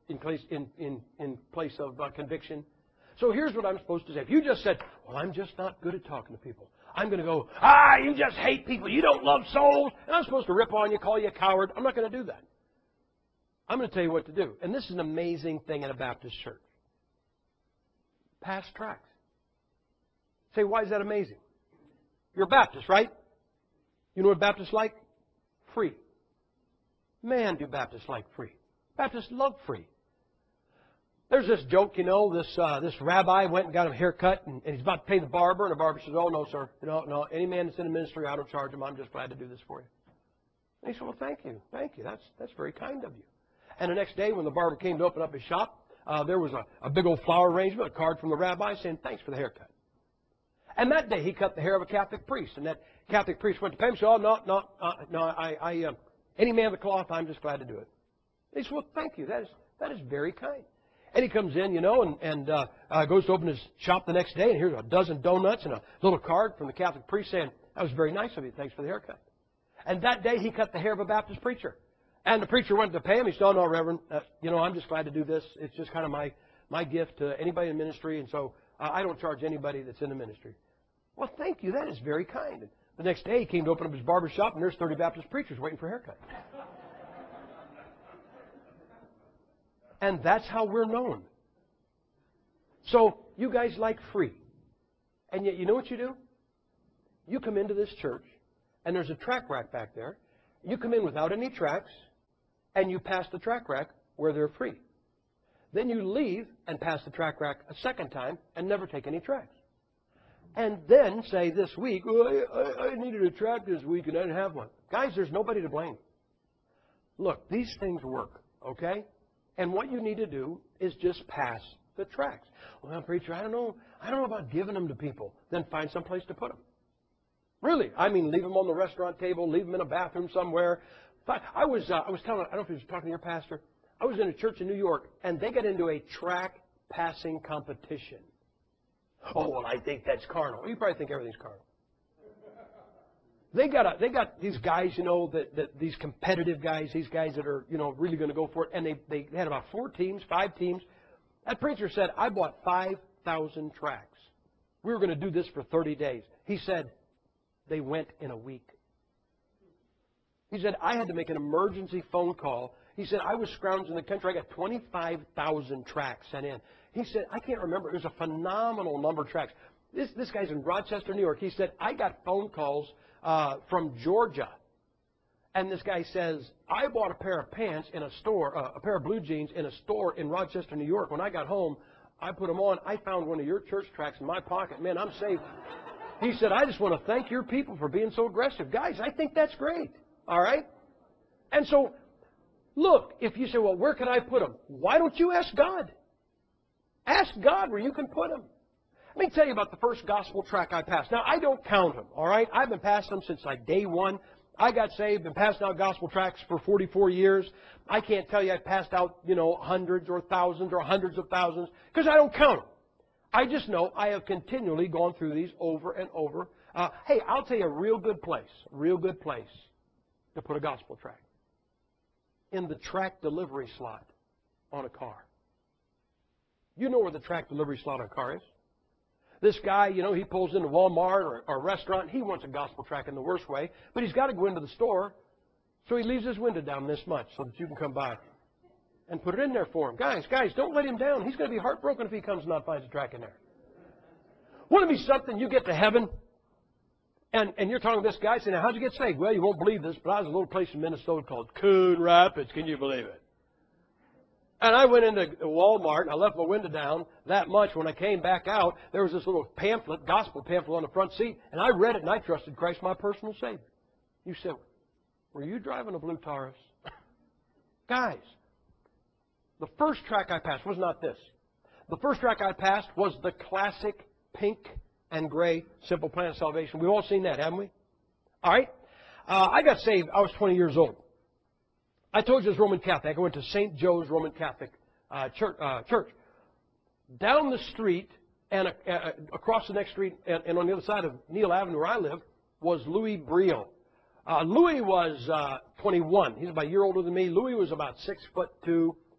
in place of conviction. So here's what I'm supposed to say. If you just said, well, I'm just not good at talking to people. I'm going to go, you just hate people. You don't love souls. And I'm supposed to rip on you, call you a coward. I'm not going to do that. I'm going to tell you what to do. And this is an amazing thing in a Baptist church. Pass tracts. Say, why is that amazing? You're a Baptist, right? You know what Baptists like? Free. Man, do Baptists like free. Baptists love free. There's this joke, this rabbi went and got him a haircut, and he's about to pay the barber, and the barber says, oh, no, sir. No, any man that's in the ministry, I don't charge him. I'm just glad to do this for you. And he said, well, thank you. That's very kind of you. And the next day, when the barber came to open up his shop, there was a big old flower arrangement, a card from the rabbi saying, thanks for the haircut. And that day, he cut the hair of a Catholic priest. And that Catholic priest went to pay him and said, oh, no, any man of the cloth, I'm just glad to do it. And he said, well, thank you. That is very kind. And he comes in, and goes to open his shop the next day, and here's a dozen donuts and a little card from the Catholic priest saying, that was very nice of you. Thanks for the haircut. And that day, he cut the hair of a Baptist preacher. And the preacher went to pay him. He said, oh, no, Reverend, I'm just glad to do this. It's just kind of my gift to anybody in ministry, and so I don't charge anybody that's in the ministry. Well, thank you. That is very kind. And the next day, he came to open up his barber shop, and there's 30 Baptist preachers waiting for a haircut. And that's how we're known. So, you guys like free. And yet, you know what you do? You come into this church, and there's a tract rack back there. You come in without any tracts, and you pass the tract rack where they're free. Then you leave and pass the tract rack a second time and never take any tracts. And then say this week, I needed a tract this week and I didn't have one. Guys, there's nobody to blame. Look, these things work, okay? And what you need to do is just pass the tracts. Well, preacher, I don't know about giving them to people. Then find some place to put them. Really, leave them on the restaurant table, leave them in a bathroom somewhere. But I was telling, I don't know if you was talking to your pastor. I was in a church in New York, and they got into a tract passing competition. Oh, well, I think that's carnal. You probably think everything's carnal. They got these guys, that these competitive guys, these guys that are, really going to go for it. And they had about 5 teams. That preacher said, I bought 5,000 tracts. We were going to do this for 30 days. He said, they went in a week. He said, I had to make an emergency phone call. He said, I was scrounging the country. I got 25,000 tracts sent in. He said, I can't remember. It was a phenomenal number of tracts. This guy's in Rochester, New York. He said, I got phone calls from Georgia. And this guy says, I bought a pair of pants in a store, a pair of blue jeans in a store in Rochester, New York. When I got home, I put them on. I found one of your church tracts in my pocket. Man, I'm saved. He said, I just want to thank your people for being so aggressive. Guys, I think that's great. All right? And so, look, if you say, well, where can I put them? Why don't you ask God? Ask God where you can put them. Let me tell you about the first gospel tract I passed. Now, I don't count them, all right? I've been passing them since like day one. I got saved, been passing out gospel tracts for 44 years. I can't tell you I passed out, hundreds or thousands or hundreds of thousands because I don't count them. I just know I have continually gone through these over and over. Hey, I'll tell you a real good place to put a gospel tract. In the tract delivery slot on a car. You know where the tract delivery slot on a car is? This guy, he pulls into Walmart or a restaurant. He wants a gospel tract in the worst way, but he's got to go into the store. So he leaves his window down this much so that you can come by and put it in there for him. Guys, don't let him down. He's going to be heartbroken if he comes and not finds a tract in there. Wouldn't it be something you get to heaven and you're talking to this guy saying, how'd you get saved? Well, you won't believe this, but I was in a little place in Minnesota called Coon Rapids. Can you believe it? And I went into Walmart, and I left my window down that much. When I came back out, there was this little pamphlet, gospel pamphlet on the front seat, and I read it, and I trusted Christ my personal Savior. You said, were you driving a blue Taurus? Guys, the first tract I passed was not this. The first tract I passed was the classic pink and gray Simple Plan of Salvation. We've all seen that, haven't we? All right. I got saved. I was 20 years old. I told you I was Roman Catholic. I went to St. Joe's Roman Catholic church. Down the street and across the next street and on the other side of Neal Avenue where I live was Louis Briel. Louis was 21. He's about a year older than me. Louis was about 6'2",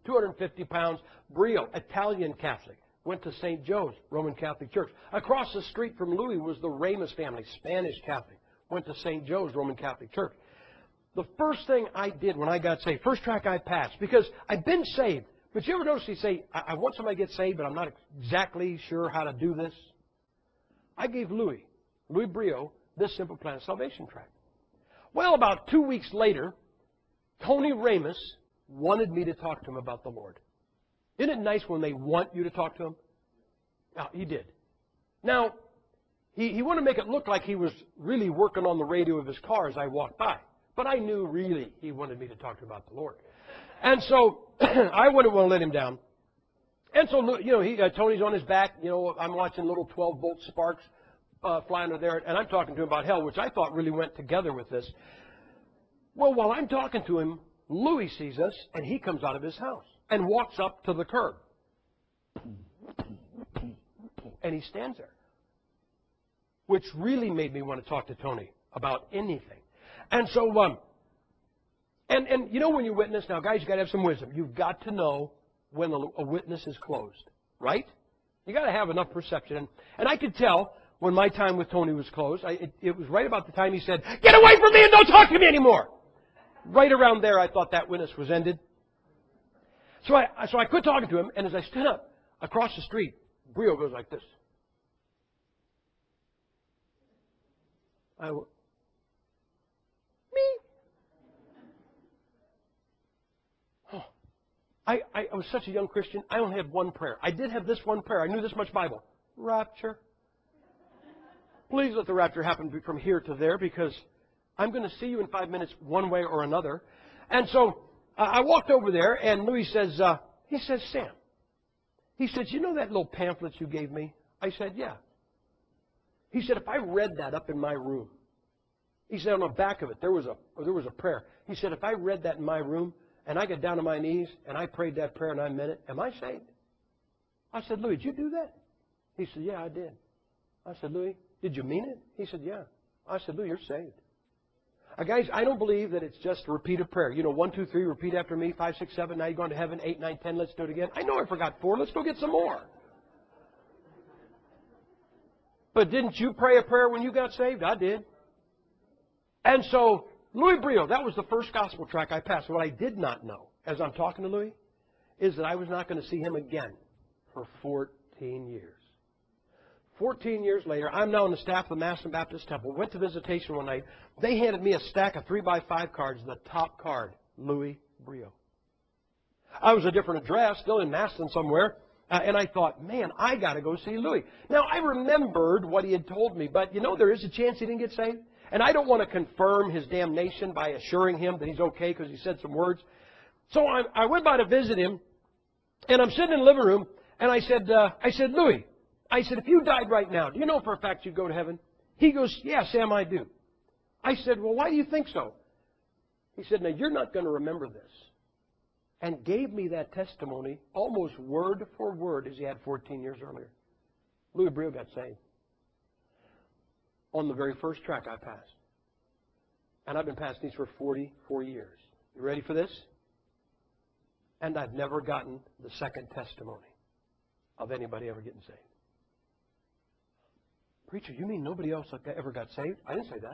250 pounds. Brio, Italian Catholic, went to St. Joe's, Roman Catholic Church. Across the street from Louis was the Ramos family, Spanish Catholic, went to St. Joe's, Roman Catholic Church. The first thing I did when I got saved, first track I passed, because I'd been saved. But you ever notice you say, I want somebody to get saved, but I'm not exactly sure how to do this? I gave Louis Brio, this Simple Plan of Salvation tract. Well, about 2 weeks later, Tony Ramos wanted me to talk to him about the Lord. Isn't it nice when they want you to talk to him? Now, he did. Now, he wanted to make it look like he was really working on the radio of his car as I walked by. But I knew really he wanted me to talk to him about the Lord. And so I wouldn't want to let him down. And so, Tony's on his back. I'm watching little 12-volt sparks flying over there. And I'm talking to him about hell, which I thought really went together with this. Well, while I'm talking to him, Louis sees us, and he comes out of his house and walks up to the curb. And he stands there, which really made me want to talk to Tony about anything. And so, and when you witness, now guys, you got to have some wisdom. You've got to know when a witness is closed, right? You got to have enough perception. And I could tell when my time with Tony was closed. It was right about the time he said, "Get away from me and don't talk to me anymore." Right around there, I thought that witness was ended. So I quit talking to him, and as I stood up across the street, Brio goes like this. Me? Oh. I was such a young Christian, I only had one prayer. I did have this one prayer. I knew this much Bible. Rapture. Please let the rapture happen from here to there, because I'm going to see you in 5 minutes one way or another. And so I walked over there, and Louis says, Sam, he said, "You know that little pamphlet you gave me?" I said, "Yeah." He said, "If I read that up in my room," he said, "on the back of it, there was a prayer." He said, "If I read that in my room, and I got down on my knees, and I prayed that prayer, and I meant it, am I saved?" I said, "Louis, did you do that?" He said, "Yeah, I did." I said, "Louis, did you mean it?" He said, "Yeah." I said, "Louis, you're saved." Guys, I don't believe that it's just a repeat of prayer. 1, 2, 3, repeat after me. 5, 6, 7, now you're going to heaven. 8, 9, 10, let's do it again. I know I forgot 4. Let's go get some more. But didn't you pray a prayer when you got saved? I did. And so, Louis Brio, that was the first gospel tract I passed. What I did not know, as I'm talking to Louis, is that I was not going to see him again for 14 years. 14 years later, I'm now on the staff of the Massillon Baptist Temple. Went to visitation one night. They handed me a stack of 3x5 cards. The top card, Louis Brio. I was a different address, still in Massillon somewhere. And I thought, man, I got to go see Louis. Now, I remembered what he had told me, but there is a chance he didn't get saved. And I don't want to confirm his damnation by assuring him that he's okay because he said some words. So I went by to visit him, and I'm sitting in the living room, and I said, "Louis," I said, "if you died right now, do you know for a fact you'd go to heaven?" He goes, "Yeah, Sam, I do." I said, "Well, why do you think so?" He said, "Now, you're not going to remember this." And gave me that testimony almost word for word as he had 14 years earlier. Louis Brio got saved on the very first track I passed. And I've been passing these for 44 years. You ready for this? And I've never gotten the second testimony of anybody ever getting saved. "Preacher, you mean nobody else ever got saved?" I didn't say that.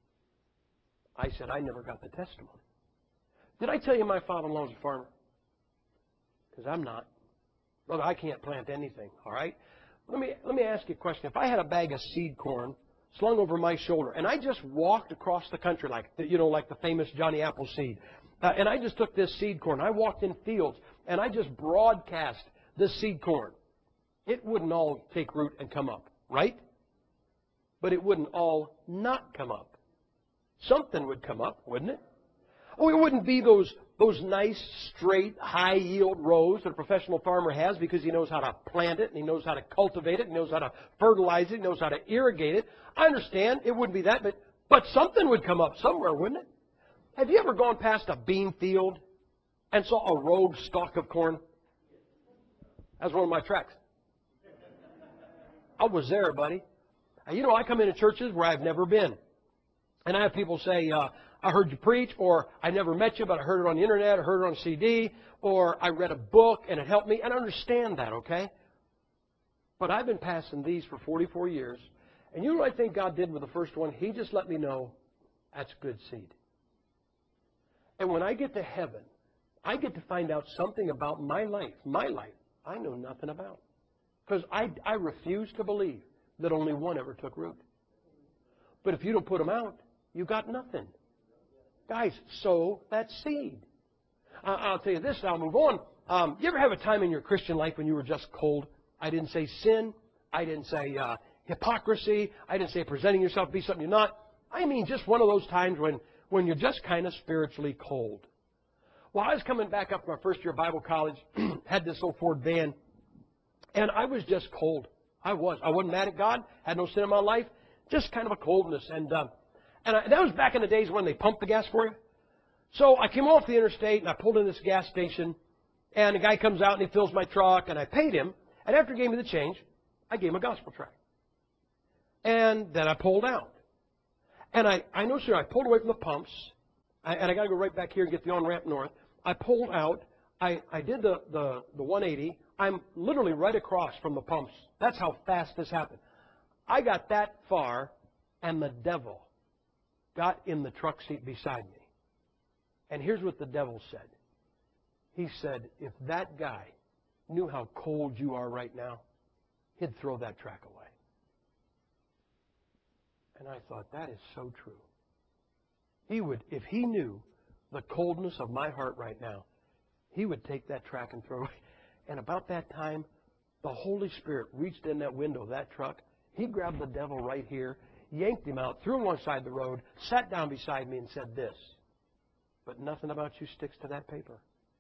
I said I never got the testimony. Did I tell you my father-in-law is a farmer? Because I'm not. Brother, I can't plant anything, all right? Let me ask you a question. If I had a bag of seed corn slung over my shoulder, and I just walked across the country like the famous Johnny Appleseed, and I just took this seed corn, I walked in fields, and I just broadcast this seed corn, it wouldn't all take root and come up, right? But it wouldn't all not come up. Something would come up, wouldn't it? Oh, it wouldn't be those nice, straight, high-yield rows that a professional farmer has because he knows how to plant it, and he knows how to cultivate it, and he knows how to fertilize it, he knows how to irrigate it. I understand it wouldn't be that, but something would come up somewhere, wouldn't it? Have you ever gone past a bean field and saw a rogue stalk of corn? That was one of my tracks. I was there, buddy. I come into churches where I've never been. And I have people say, I heard you preach, or I never met you, but I heard it on the internet, I heard it on a CD, or I read a book and it helped me. And I understand that, okay? But I've been passing these for 44 years. And you know what I think God did with the first one? He just let me know that's good seed. And when I get to heaven, I get to find out something about my life I know nothing about. Because I refuse to believe that only one ever took root. But if you don't put them out, you got nothing. Guys, sow that seed. I'll tell you this, and I'll move on. You ever have a time in your Christian life when you were just cold? I didn't say sin. I didn't say hypocrisy. I didn't say presenting yourself to be something you're not. I mean just one of those times when you're just kind of spiritually cold. Well, I was coming back up from my first year of Bible college, had this old Ford van, and I was just cold. I wasn't mad at God, had no sin in my life, just kind of a coldness. And that was back in the days when they pumped the gas for you. So I came off the interstate, and I pulled in this gas station, and the guy comes out, and he fills my truck, and I paid him. And after he gave me the change, I gave him a gospel tract. And then I pulled out. And I know, sir, I pulled away from the pumps, and I got to go right back here and get the on-ramp north. I pulled out. I did the 180. I'm literally right across from the pumps. That's how fast this happened. I got that far, and the devil got in the truck seat beside me. And here's what the devil said. He said, if that guy knew how cold you are right now, he'd throw that track away. And I thought, that is so true. He would, if he knew the coldness of my heart right now, he would take that track and throw it away. And about that time, the Holy Spirit reached in that window of that truck. He grabbed the devil right here, yanked him out, threw him alongside the road, sat down beside me and said this, but nothing about you sticks to that paper.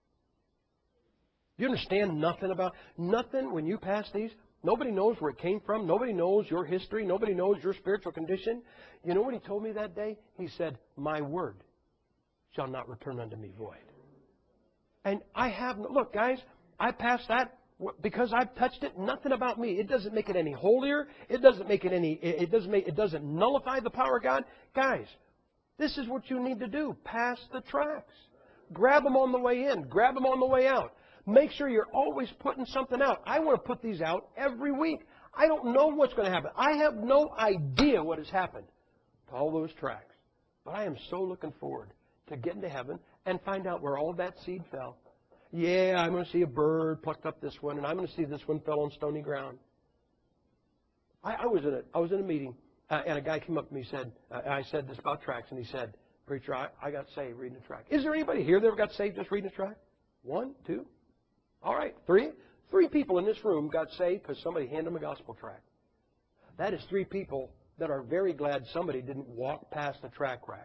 You understand nothing when you pass these? Nobody knows where it came from. Nobody knows your history. Nobody knows your spiritual condition. You know what he told me that day? He said, my word shall not return unto me void. And look, guys, I passed that because I've touched it. Nothing about me. It doesn't make it any holier. It doesn't make it any, it doesn't nullify the power of God. Guys, this is what you need to do. Pass the tracts. Grab them on the way in. Grab them on the way out. Make sure you're always putting something out. I want to put these out every week. I don't know what's going to happen. I have no idea what has happened to all those tracts. But I am so looking forward to getting to heaven and find out where all that seed fell. Yeah, I'm going to see a bird plucked up this one, and I'm going to see this one fell on stony ground. I was in a meeting, and a guy came up to me and said, I said this about tracts, and he said, preacher, I got saved reading a tract. Is there anybody here that ever got saved just reading a tract? 1, 2? All right, 3. 3 people in this room got saved because somebody handed them a gospel tract. That is 3 people that are very glad somebody didn't walk past the tract rack.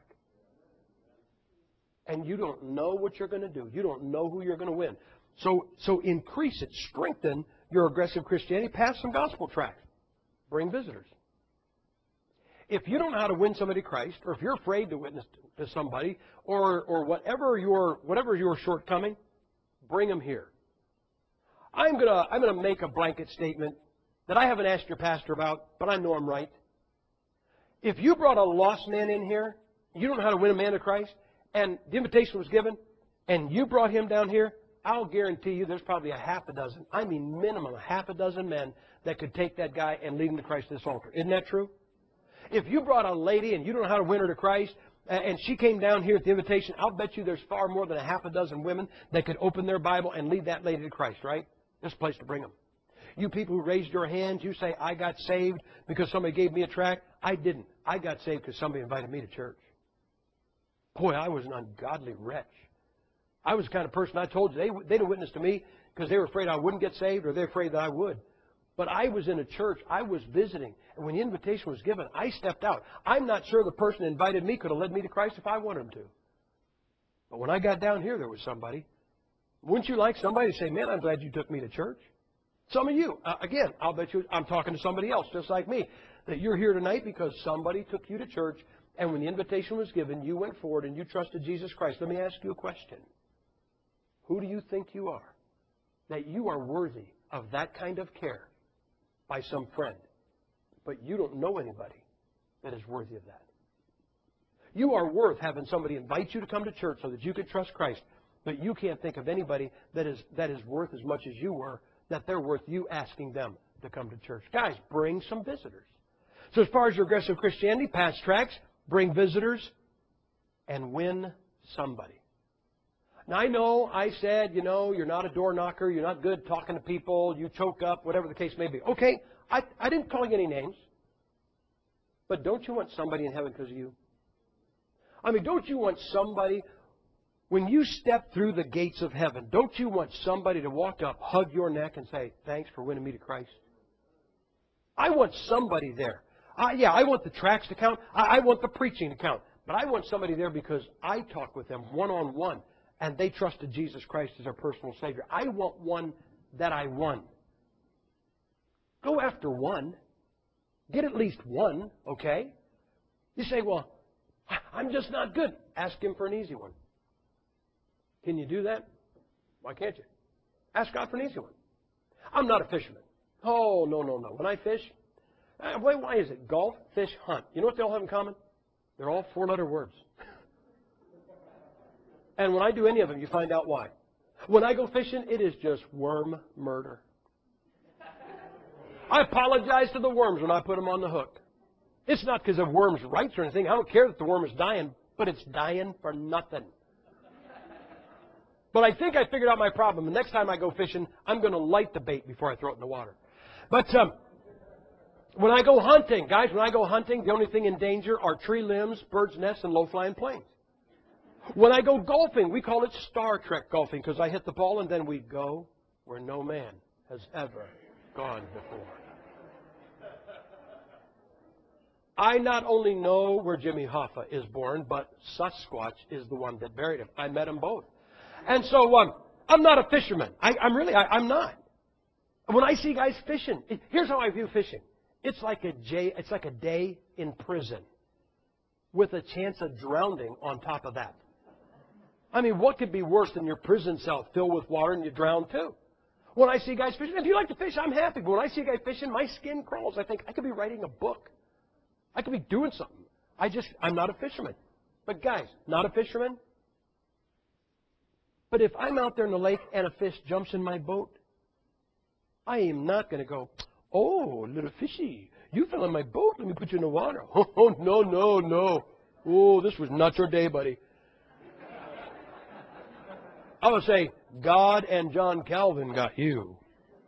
And you don't know what you're going to do. You don't know who you're going to win. So increase it. Strengthen your aggressive Christianity. Pass some gospel tracts. Bring visitors. If you don't know how to win somebody to Christ, or if you're afraid to witness to somebody, or whatever your shortcoming, bring them here. I'm gonna make a blanket statement that I haven't asked your pastor about, but I know I'm right. If you brought a lost man in here, you don't know how to win a man to Christ, and the invitation was given, and you brought him down here, I'll guarantee you there's probably a half a dozen, I mean minimum a half a dozen men that could take that guy and lead him to Christ at this altar. Isn't that true? If you brought a lady and you don't know how to win her to Christ, and she came down here at the invitation, I'll bet you there's far more than a half a dozen women that could open their Bible and lead that lady to Christ, right? This is a place to bring them. You people who raised your hands, you say, I got saved because somebody gave me a tract. I didn't. I got saved because somebody invited me to church. Boy, I was an ungodly wretch. I was the kind of person, I told you, they didn't witness to me because they were afraid I wouldn't get saved or they're afraid that I would. But I was in a church. I was visiting. And when the invitation was given, I stepped out. I'm not sure the person that invited me could have led me to Christ if I wanted him to. But when I got down here, there was somebody. Wouldn't you like somebody to say, man, I'm glad you took me to church? Some of you, again, I'll bet you I'm talking to somebody else just like me, that you're here tonight because somebody took you to church, and when the invitation was given, you went forward and you trusted Jesus Christ. Let me ask you a question. Who do you think you are that you are worthy of that kind of care by some friend, but you don't know anybody that is worthy of that? You are worth having somebody invite you to come to church so that you could trust Christ. But you can't think of anybody that is worth as much as you were, that they're worth you asking them to come to church. Guys, bring some visitors. So as far as your aggressive Christianity, pass tracts, bring visitors, and win somebody. Now, I know I said, you're not a door knocker, you're not good talking to people, you choke up, whatever the case may be. Okay, I didn't call you any names. But don't you want somebody in heaven because of you? I mean, don't you want somebody, when you step through the gates of heaven, don't you want somebody to walk up, hug your neck, and say, thanks for winning me to Christ? I want somebody there. I want the tracts to count. I want the preaching to count. But I want somebody there because I talk with them one-on-one, and they trusted Jesus Christ as their personal Savior. I want one that I won. Go after one. Get at least one, okay? You say, well, I'm just not good. Ask Him for an easy one. Can you do that? Why can't you? Ask God for an easy one. I'm not a fisherman. Oh, no. When I fish, why is it? Golf, fish, hunt. You know what they all have in common? They're all 4-letter words. And when I do any of them, you find out why. When I go fishing, it is just worm murder. I apologize to the worms when I put them on the hook. It's not because of worms' rights or anything. I don't care that the worm is dying, but it's dying for nothing. But I think I figured out my problem. The next time I go fishing, I'm going to light the bait before I throw it in the water. But when I go hunting, guys, the only thing in danger are tree limbs, birds' nests, and low-flying planes. When I go golfing, we call it Star Trek golfing because I hit the ball and then we go where no man has ever gone before. I not only know where Jimmy Hoffa is born, but Sasquatch is the one that buried him. I met them both. And so I'm not a fisherman. I'm not. When I see guys fishing, here's how I view fishing. It's like a day in prison with a chance of drowning on top of that. I mean, what could be worse than your prison cell filled with water and you drown too? When I see guys fishing, if you like to fish, I'm happy. But when I see a guy fishing, my skin crawls. I think I could be writing a book. I could be doing something. I'm not a fisherman. But guys, not a fisherman. But if I'm out there in the lake and a fish jumps in my boat, I am not going to go, oh, little fishy, you fell in my boat. Let me put you in the water. Oh, no. Oh, this was not your day, buddy. I would say, God and John Calvin got you.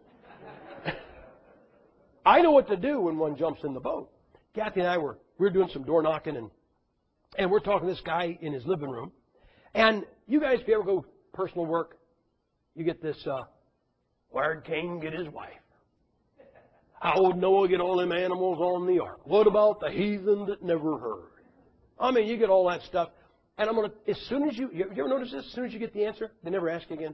I know what to do when one jumps in the boat. Kathy and I we were doing some door knocking, and we're talking to this guy in his living room. And you guys, if you ever go personal work, you get this, where'd Cain get his wife? How would Noah get all them animals on the ark? What about the heathen that never heard? I mean, you get all that stuff. And as soon as you ever notice this? As soon as you get the answer, they never ask you again.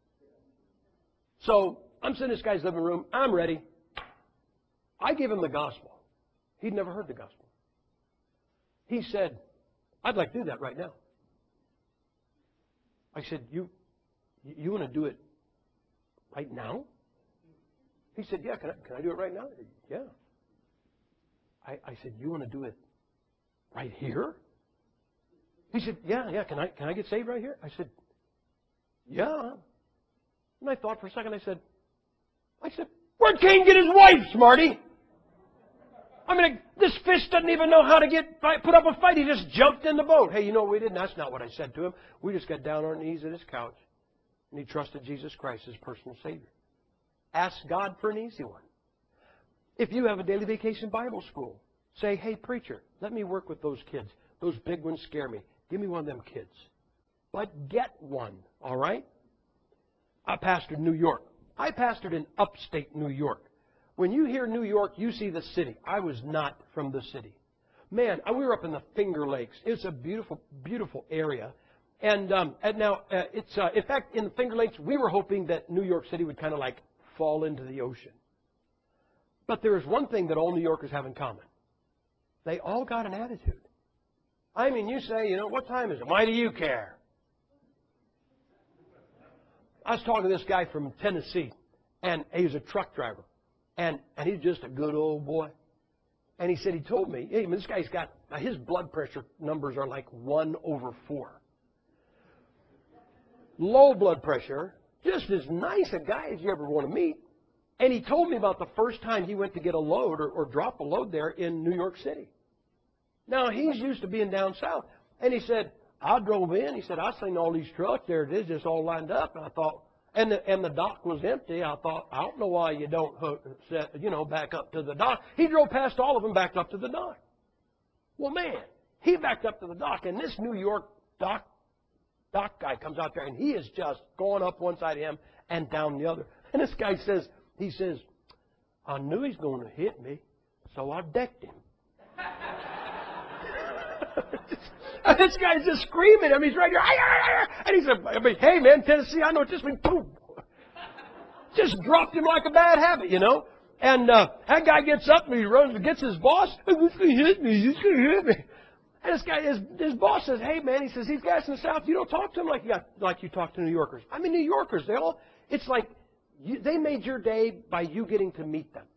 So I'm sitting in this guy's living room. I'm ready. I give him the gospel. He'd never heard the gospel. He said, I'd like to do that right now. I said, you want to do it right now? He said, yeah, can I do it right now? I said, yeah. I said, you want to do it right here? He said, yeah, can I get saved right here? I said, yeah. And I thought for a second, I said, where'd Cain get his wife, Smarty? I mean, this fish doesn't even know how to put up a fight. He just jumped in the boat. Hey, you know what we did? And that's not what I said to him. We just got down on our knees at his couch, and he trusted Jesus Christ as personal Savior. Ask God for an easy one. If you have a daily vacation Bible school, say, hey, preacher, let me work with those kids. Those big ones scare me. Give me one of them kids. But get one, all right? I pastored New York. I pastored in upstate New York. When you hear New York, you see the city. I was not from the city. Man, we were up in the Finger Lakes. It's a beautiful, beautiful area. And now, in fact, in the Finger Lakes, we were hoping that New York City would kind of like fall into the ocean. But there is one thing that all New Yorkers have in common. They all got an attitude. I mean, you say, what time is it? Why do you care? I was talking to this guy from Tennessee, and he was a truck driver. And he's just a good old boy. And he said, he told me, hey, this guy's got Now, his blood pressure numbers are like 1/4. Low blood pressure, just as nice a guy as you ever want to meet. And he told me about the first time he went to get a load or drop a load there in New York City. Now, he's used to being down south. And he said, I drove in. He said, I seen all these trucks. There it is, just all lined up. And I thought, and the dock was empty. I thought, I don't know why you don't back up to the dock. He drove past all of them, backed up to the dock. Well, man, he backed up to the dock, and this New York dock guy comes out there, and he is just going up one side of him and down the other. And this guy says, I knew he's going to hit me, so I decked him. And this guy's just screaming. I mean, he's right here. And he said, hey, man, Tennessee, I know it just means boom. Just dropped him like a bad habit, And that guy gets up and he runs and gets his boss. He's going to hit me. He's going to hit me. And this guy, his boss says, hey, man, he says, these guys in the South, you don't talk to them like you talk to New Yorkers. I mean, New Yorkers, it's like they made your day by you getting to meet them.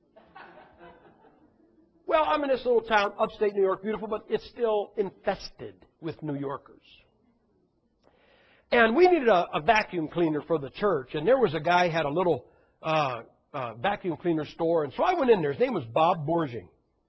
Well, I'm in this little town, upstate New York, beautiful, but it's still infested with New Yorkers. And we needed a vacuum cleaner for the church. And there was a guy who had a little vacuum cleaner store. And so I went in there. His name was Bob Borging.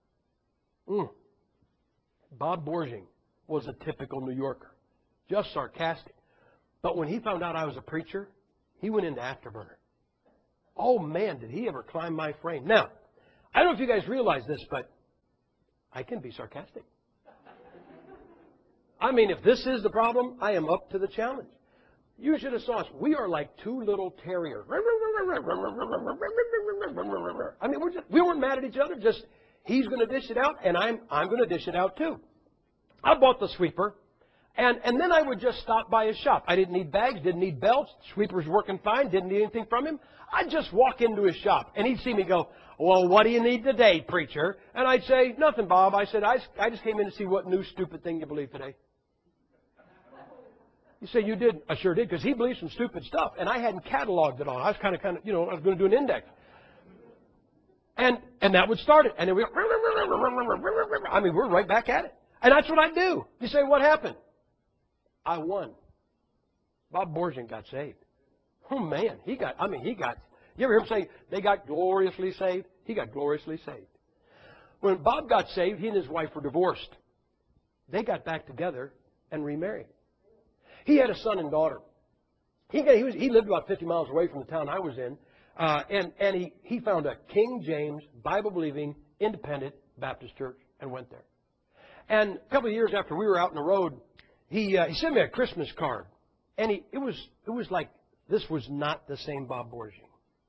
Bob Borging was a typical New Yorker. Just sarcastic. But when he found out I was a preacher, he went into afterburner. Oh, man, did he ever climb my frame. Now, I don't know if you guys realize this, but I can be sarcastic. I mean, if this is the problem, I am up to the challenge. You should have saw us. We are like two little terriers. I mean, we weren't mad at each other. Just he's going to dish it out, and I'm going to dish it out too. I bought the sweeper, and then I would just stop by his shop. I didn't need bags, didn't need belts. The sweeper's working fine, didn't need anything from him. I'd just walk into his shop, and he'd see me go, well, what do you need today, preacher? And I'd say, nothing, Bob. I said, I just came in to see what new stupid thing you believe today. You say, you did? I sure did, because he believes some stupid stuff, and I hadn't cataloged it all. I was kind of, I was going to do an index. And that would start it. And then we're right back at it. And that's what I do. You say, what happened? I won. Bob Borging got saved. Oh, man, you ever hear him say, they got gloriously saved? He got gloriously saved. When Bob got saved, he and his wife were divorced. They got back together and remarried. He had a son and daughter. He lived about 50 miles away from the town I was in, and he found a King James, Bible-believing, independent Baptist church and went there. And a couple of years after we were out on the road, he sent me a Christmas card, and it was like this was not the same Bob Borging.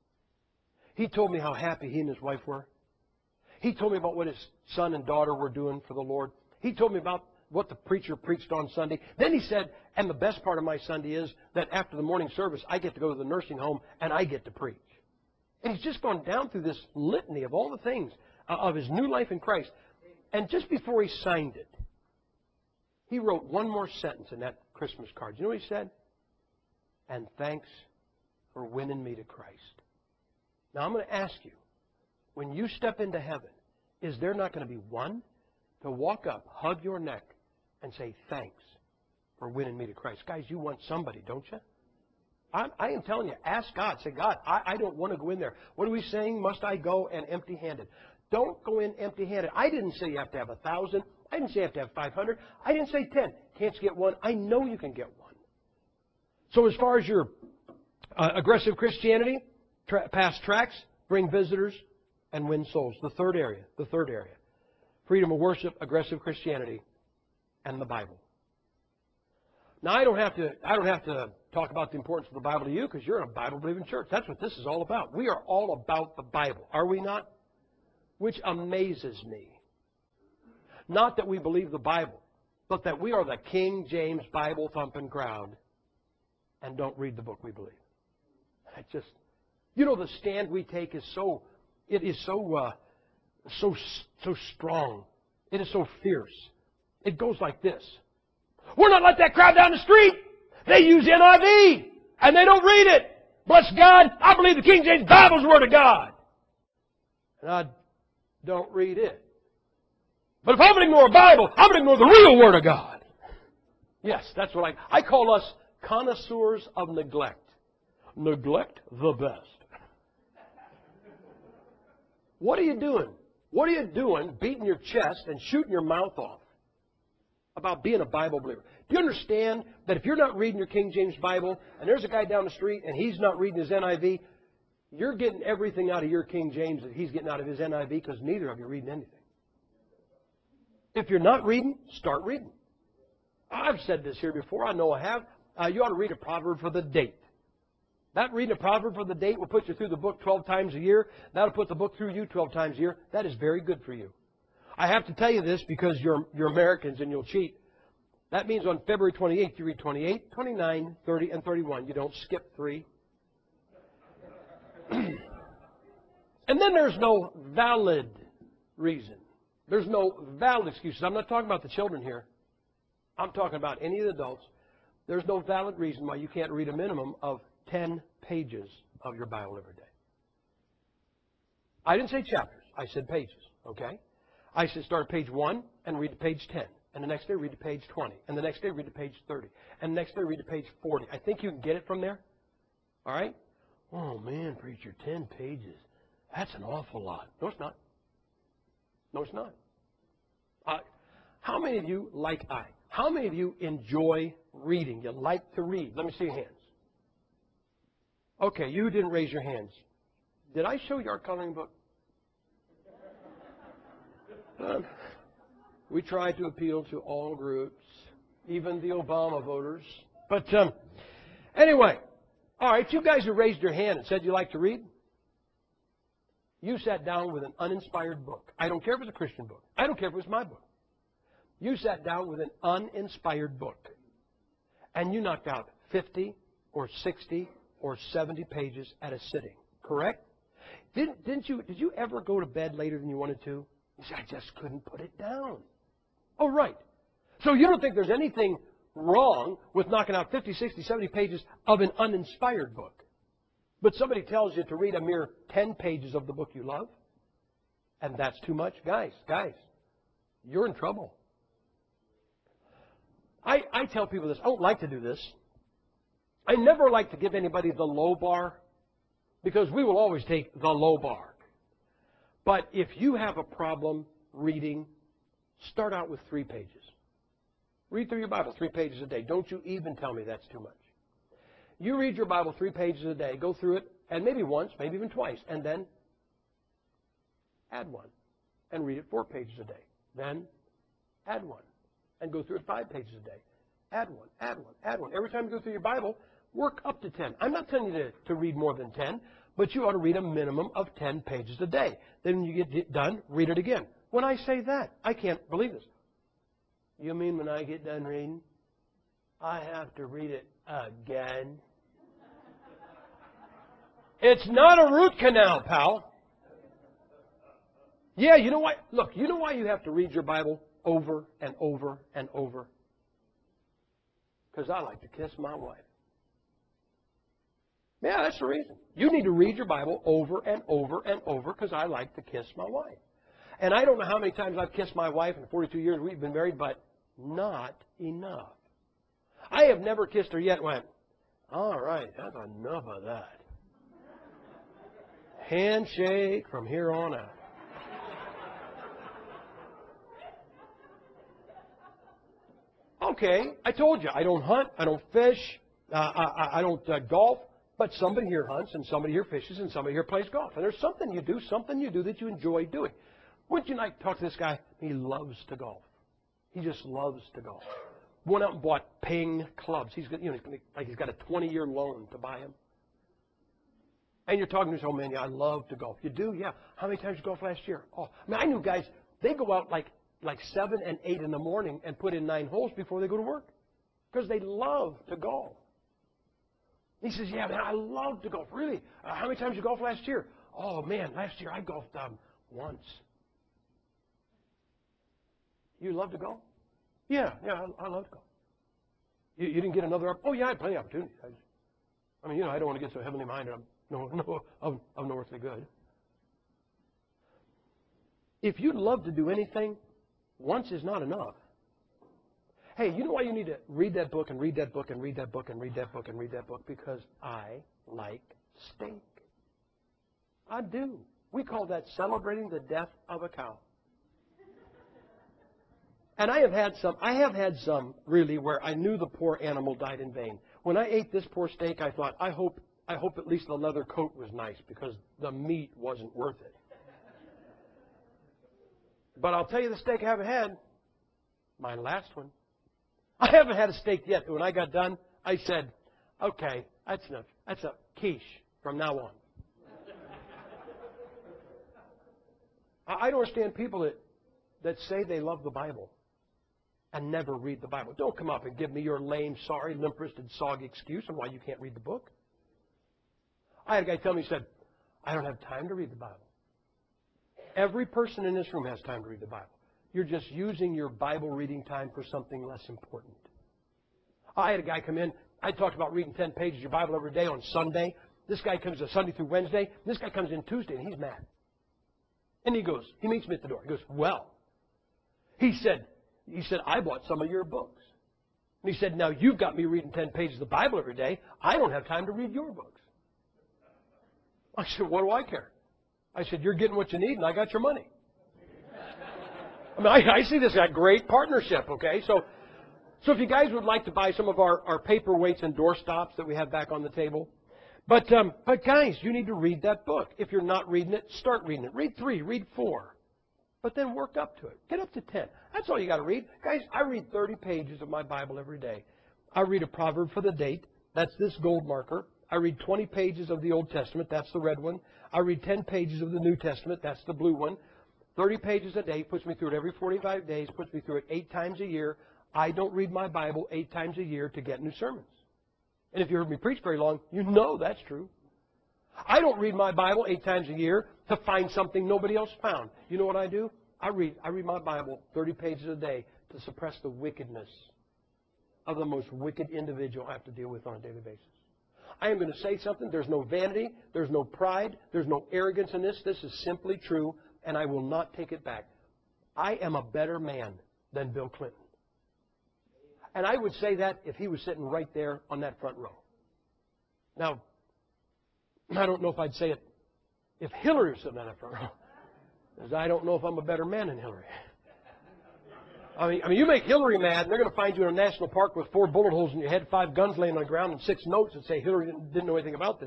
He told me how happy he and his wife were. He told me about what his son and daughter were doing for the Lord. He told me about what the preacher preached on Sunday. Then he said, and the best part of my Sunday is that after the morning service, I get to go to the nursing home and I get to preach. And he's just gone down through this litany of all the things of his new life in Christ. And just before he signed it, he wrote one more sentence in that Christmas card. You know what he said? And thanks for winning me to Christ. Now, I'm going to ask you, when you step into heaven, is there not going to be one to walk up, hug your neck, and say, thanks for winning me to Christ? Guys, you want somebody, don't you? I am telling you, ask God. Say, God, I don't want to go in there. What are we saying? Must I go and empty-handed? Don't go in empty-handed. I didn't say you have to have 1,000. I didn't say you have to have 500. I didn't say 10. Can't you get one? I know you can get one. So as far as your aggressive Christianity, pass tracts, bring visitors, and win souls. The third area. Freedom of worship, aggressive Christianity, and the Bible. Now, I don't have to talk about the importance of the Bible to you because you're in a Bible-believing church. That's what this is all about. We are all about the Bible, are we not? Which amazes me. Not that we believe the Bible, but that we are the King James Bible-thumping crowd and don't read the book we believe. The stand we take is so strong. It is so fierce. It goes like this. We're not like that crowd down the street. They use NIV, and they don't read it. Bless God, I believe the King James Bible is the Word of God. And I don't read it. But if I'm going to ignore a Bible, I'm going to ignore the real Word of God. Yes, that's what I call us connoisseurs of neglect. Neglect the best. What are you doing? What are you doing beating your chest and shooting your mouth off about being a Bible believer? Do you understand that if you're not reading your King James Bible and there's a guy down the street and he's not reading his NIV, you're getting everything out of your King James that he's getting out of his NIV because neither of you are reading anything. If you're not reading, start reading. I've said this here before. I know I have. You ought to read a proverb for the date. That reading a proverb for the date will put you through the book 12 times a year. That'll put the book through you 12 times a year. That is very good for you. I have to tell you this because you're Americans and you'll cheat. That means on February 28th, you read 28, 29, 30, and 31. You don't skip 3. And then there's no valid reason. There's no valid excuses. I'm not talking about the children here. I'm talking about any of the adults. There's no valid reason why you can't read a minimum of 10 pages of your Bible every day. I didn't say chapters. I said pages. Okay? I said start at page 1 and read to page 10. And the next day read to page 20. And the next day read to page 30. And the next day read to page 40. I think you can get it from there. All right? Oh, man, preacher, 10 pages. That's an awful lot. No, it's not. No, it's not. How many of you, like I, how many of you enjoy reading? You like to read? Let me see your hands. Okay, you didn't raise your hands. Did I show you our coloring book? We try to appeal to all groups, even the Obama voters. But anyway, all right, you guys who raised your hand and said you like to read, you sat down with an uninspired book. I don't care if it's a Christian book. I don't care if it was my book. You sat down with an uninspired book, and you knocked out 50 or 60 or 70 pages at a sitting, correct? Did you ever go to bed later than you wanted to? You said, I just couldn't put it down. Oh, right. So you don't think there's anything wrong with knocking out 50, 60, 70 pages of an uninspired book. But somebody tells you to read a mere 10 pages of the book you love, and that's too much. Guys, you're in trouble. I tell people this. I don't like to do this. I never like to give anybody the low bar because we will always take the low bar. But if you have a problem reading, start out with 3 pages. Read through your Bible 3 pages a day. Don't you even tell me that's too much. You read your Bible 3 pages a day, go through it, and maybe once, maybe even twice, and then add 1 and read it 4 pages a day. Then add 1 and go through it 5 pages a day. Add 1, add 1, add 1. Every time you go through your Bible, work up to 10. I'm not telling you to read more than 10, but you ought to read a minimum of 10 pages a day. Then when you get done, read it again. When I say that, I can't believe this. You mean when I get done reading, I have to read it again? It's not a root canal, pal. Yeah, you know why? Look, you know why you have to read your Bible over and over and over? Because I like to kiss my wife. Yeah, that's the reason. You need to read your Bible over and over and over because I like to kiss my wife. And I don't know how many times I've kissed my wife in 42 years we've been married, but not enough. I have never kissed her yet and went, all right, that's enough of that. Handshake from here on out. Okay, I told you, I don't hunt, I don't fish, I don't golf, but somebody here hunts and somebody here fishes and somebody here plays golf. And there's something you do that you enjoy doing. Wouldn't you like to talk to this guy? He loves to golf. He just loves to golf. Went out and bought Ping clubs. He's got a 20-year loan to buy them. And you're talking to this old man, yeah, I love to golf. You do? Yeah. How many times did you golf last year? Oh, I mean, I knew guys, they go out like 7 and 8 in the morning and put in 9 holes before they go to work because they love to golf. He says, yeah, man, I love to golf. Really? How many times did you golf last year? Oh, man, last year I golfed once. You love to golf? Yeah, I love to golf. You didn't get another? Oh, yeah, I had plenty of opportunities. I mean, I don't want to get so heavenly minded. I'm no earthly good. If you'd love to do anything, once is not enough. Hey, you know why you need to read that book and read that book and read that book and read that book and read that book? Because I like steak. I do. We call that celebrating the death of a cow. And I have had some really where I knew the poor animal died in vain. When I ate this poor steak, I thought, I hope at least the leather coat was nice because the meat wasn't worth it. But I'll tell you the steak I haven't had, my last one. I haven't had a steak yet. When I got done, I said, okay, that's enough. That's a quiche from now on. I don't understand people that say they love the Bible and never read the Bible. Don't come up and give me your lame, sorry, limp-wristed, soggy excuse on why you can't read the book. I had a guy tell me, he said, I don't have time to read the Bible. Every person in this room has time to read the Bible. You're just using your Bible reading time for something less important. I had a guy come in. I talked about reading 10 pages of your Bible every day on Sunday. This guy comes on Sunday through Wednesday. This guy comes in Tuesday, and he's mad. And he meets me at the door. He goes, well, he said, I bought some of your books. And he said, now you've got me reading 10 pages of the Bible every day. I don't have time to read your books. I said, what do I care? I said, you're getting what you need, and I got your money. I mean, I see this as a great partnership, okay? So if you guys would like to buy some of our paperweights and doorstops that we have back on the table. But guys, you need to read that book. If you're not reading it, start reading it. Read 3, read 4. But then work up to it. Get up to 10. That's all you got to read. Guys, I read 30 pages of my Bible every day. I read a proverb for the date. That's this gold marker. I read 20 pages of the Old Testament. That's the red one. I read 10 pages of the New Testament. That's the blue one. 30 pages a day puts me through it every 45 days, puts me through it 8 times a year. I don't read my Bible 8 times a year to get new sermons. And if you heard me preach very long, you know that's true. I don't read my Bible 8 times a year to find something nobody else found. You know what I do? I read my Bible 30 pages a day to suppress the wickedness of the most wicked individual I have to deal with on a daily basis. I am going to say something. There's no vanity. There's no pride. There's no arrogance in this. This is simply true, and I will not take it back. I am a better man than Bill Clinton. And I would say that if he was sitting right there on that front row. Now, I don't know if I'd say it if Hillary was sitting on that front row. Because I don't know if I'm a better man than Hillary. I mean, you make Hillary mad, and they're going to find you in a national park with 4 bullet holes in your head, 5 guns laying on the ground, and 6 notes that say Hillary didn't know anything about this.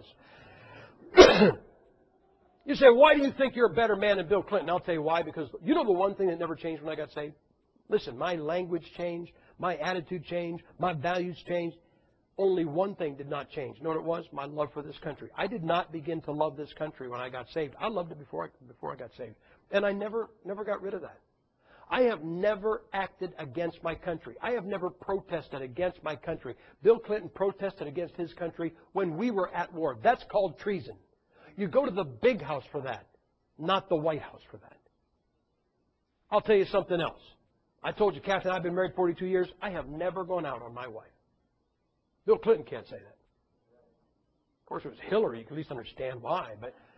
You say, why do you think you're a better man than Bill Clinton? I'll tell you why. Because you know the one thing that never changed when I got saved? Listen, my language changed, my attitude changed, my values changed. Only one thing did not change. You know what it was? My love for this country. I did not begin to love this country when I got saved. I loved it before I got saved. And I never got rid of that. I have never acted against my country. I have never protested against my country. Bill Clinton protested against his country when we were at war. That's called treason. You go to the big house for that, not the White House for that. I'll tell you something else. I told you, Kathy, I've been married 42 years. I have never gone out on my wife. Bill Clinton can't say that. Of course, it was Hillary. You can at least understand why.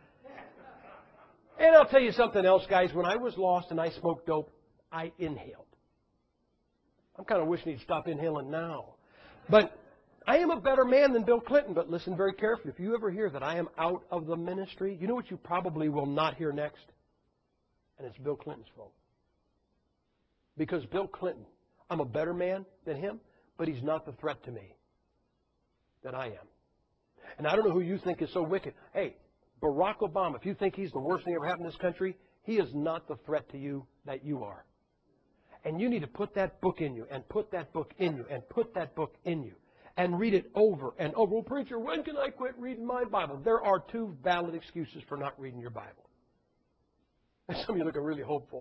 And I'll tell you something else, guys. When I was lost and I smoked dope, I inhaled. I'm kind of wishing he'd stop inhaling now. But I am a better man than Bill Clinton. But listen very carefully. If you ever hear that I am out of the ministry, you know what you probably will not hear next? And it's Bill Clinton's fault. Because Bill Clinton, I'm a better man than him, but he's not the threat to me that I am. And I don't know who you think is so wicked. Hey, Barack Obama, if you think he's the worst thing ever happened in this country, he is not the threat to you that you are. And you need to put that book in you, and put that book in you, and put that book in you, and read it over and over. Well, preacher, when can I quit reading my Bible? There are 2 valid excuses for not reading your Bible. And some of you looking really hopeful.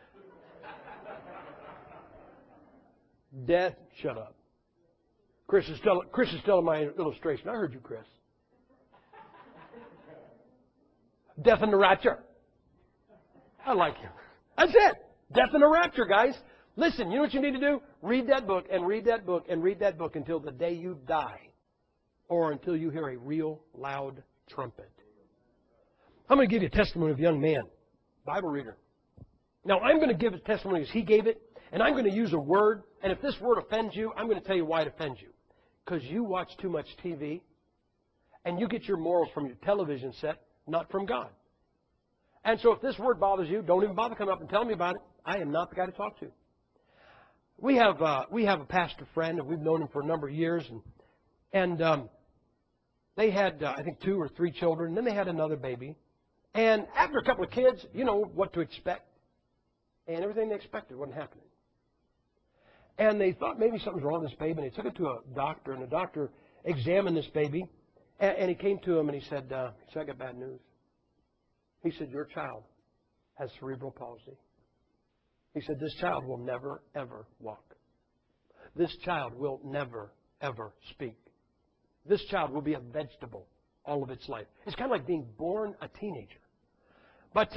Death, shut up. Chris is telling my illustration. I heard you, Chris. Death and the rapture. I like him. That's it. Death and the rapture, guys. Listen, you know what you need to do? Read that book and read that book and read that book until the day you die. Or until you hear a real loud trumpet. I'm going to give you a testimony of a young man, Bible reader. Now, I'm going to give a testimony as he gave it, and I'm going to use a word, and if this word offends you, I'm going to tell you why it offends you. Because you watch too much TV, and you get your morals from your television set, not from God. And so if this word bothers you, don't even bother coming up and telling me about it. I am not the guy to talk to. We have a pastor friend, and we've known him for a number of years, and they had, I think, 2 or 3 children, and then they had another baby. And after a couple of kids, you know what to expect. And everything they expected wasn't happening. And they thought maybe something's wrong with this baby, and they took it to a doctor, and the doctor examined this baby, and he came to him and he said, I got bad news. He said, your child has cerebral palsy. He said, this child will never, ever walk. This child will never, ever speak. This child will be a vegetable all of its life. It's kind of like being born a teenager. But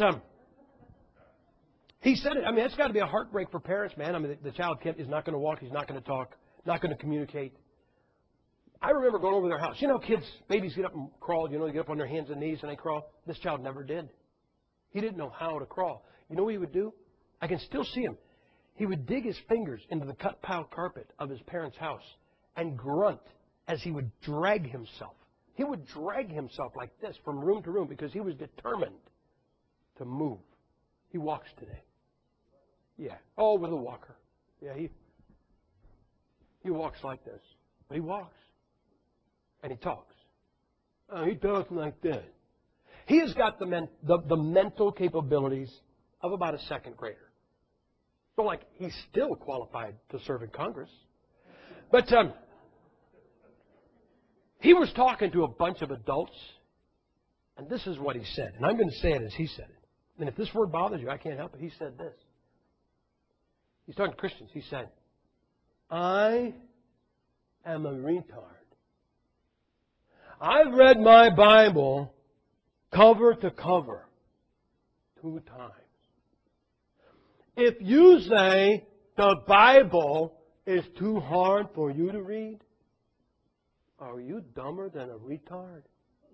he said it. I mean, it's got to be a heartbreak for parents, man. I mean, the child is not going to walk. He's not going to talk. Not going to communicate. I remember going over to their house. You know, kids, babies get up and crawl. You know, they get up on their hands and knees and they crawl. This child never did. He didn't know how to crawl. You know what he would do? I can still see him. He would dig his fingers into the cut pile carpet of his parents' house and grunt as he would drag himself. He would drag himself like this from room to room because he was determined to move. He walks today. Yeah. Oh, with a walker. Yeah, he walks like this. But he walks. And he talks. He talks like that. He has got the mental capabilities of about a second grader. So, like, he's still qualified to serve in Congress. But he was talking to a bunch of adults, and this is what he said. And I'm going to say it as he said it. And if this word bothers you, I can't help it. He said this. He's talking to Christians. He said, I am a retard. I've read my Bible cover to cover 2 times. If you say the Bible is too hard for you to read, are you dumber than a retard?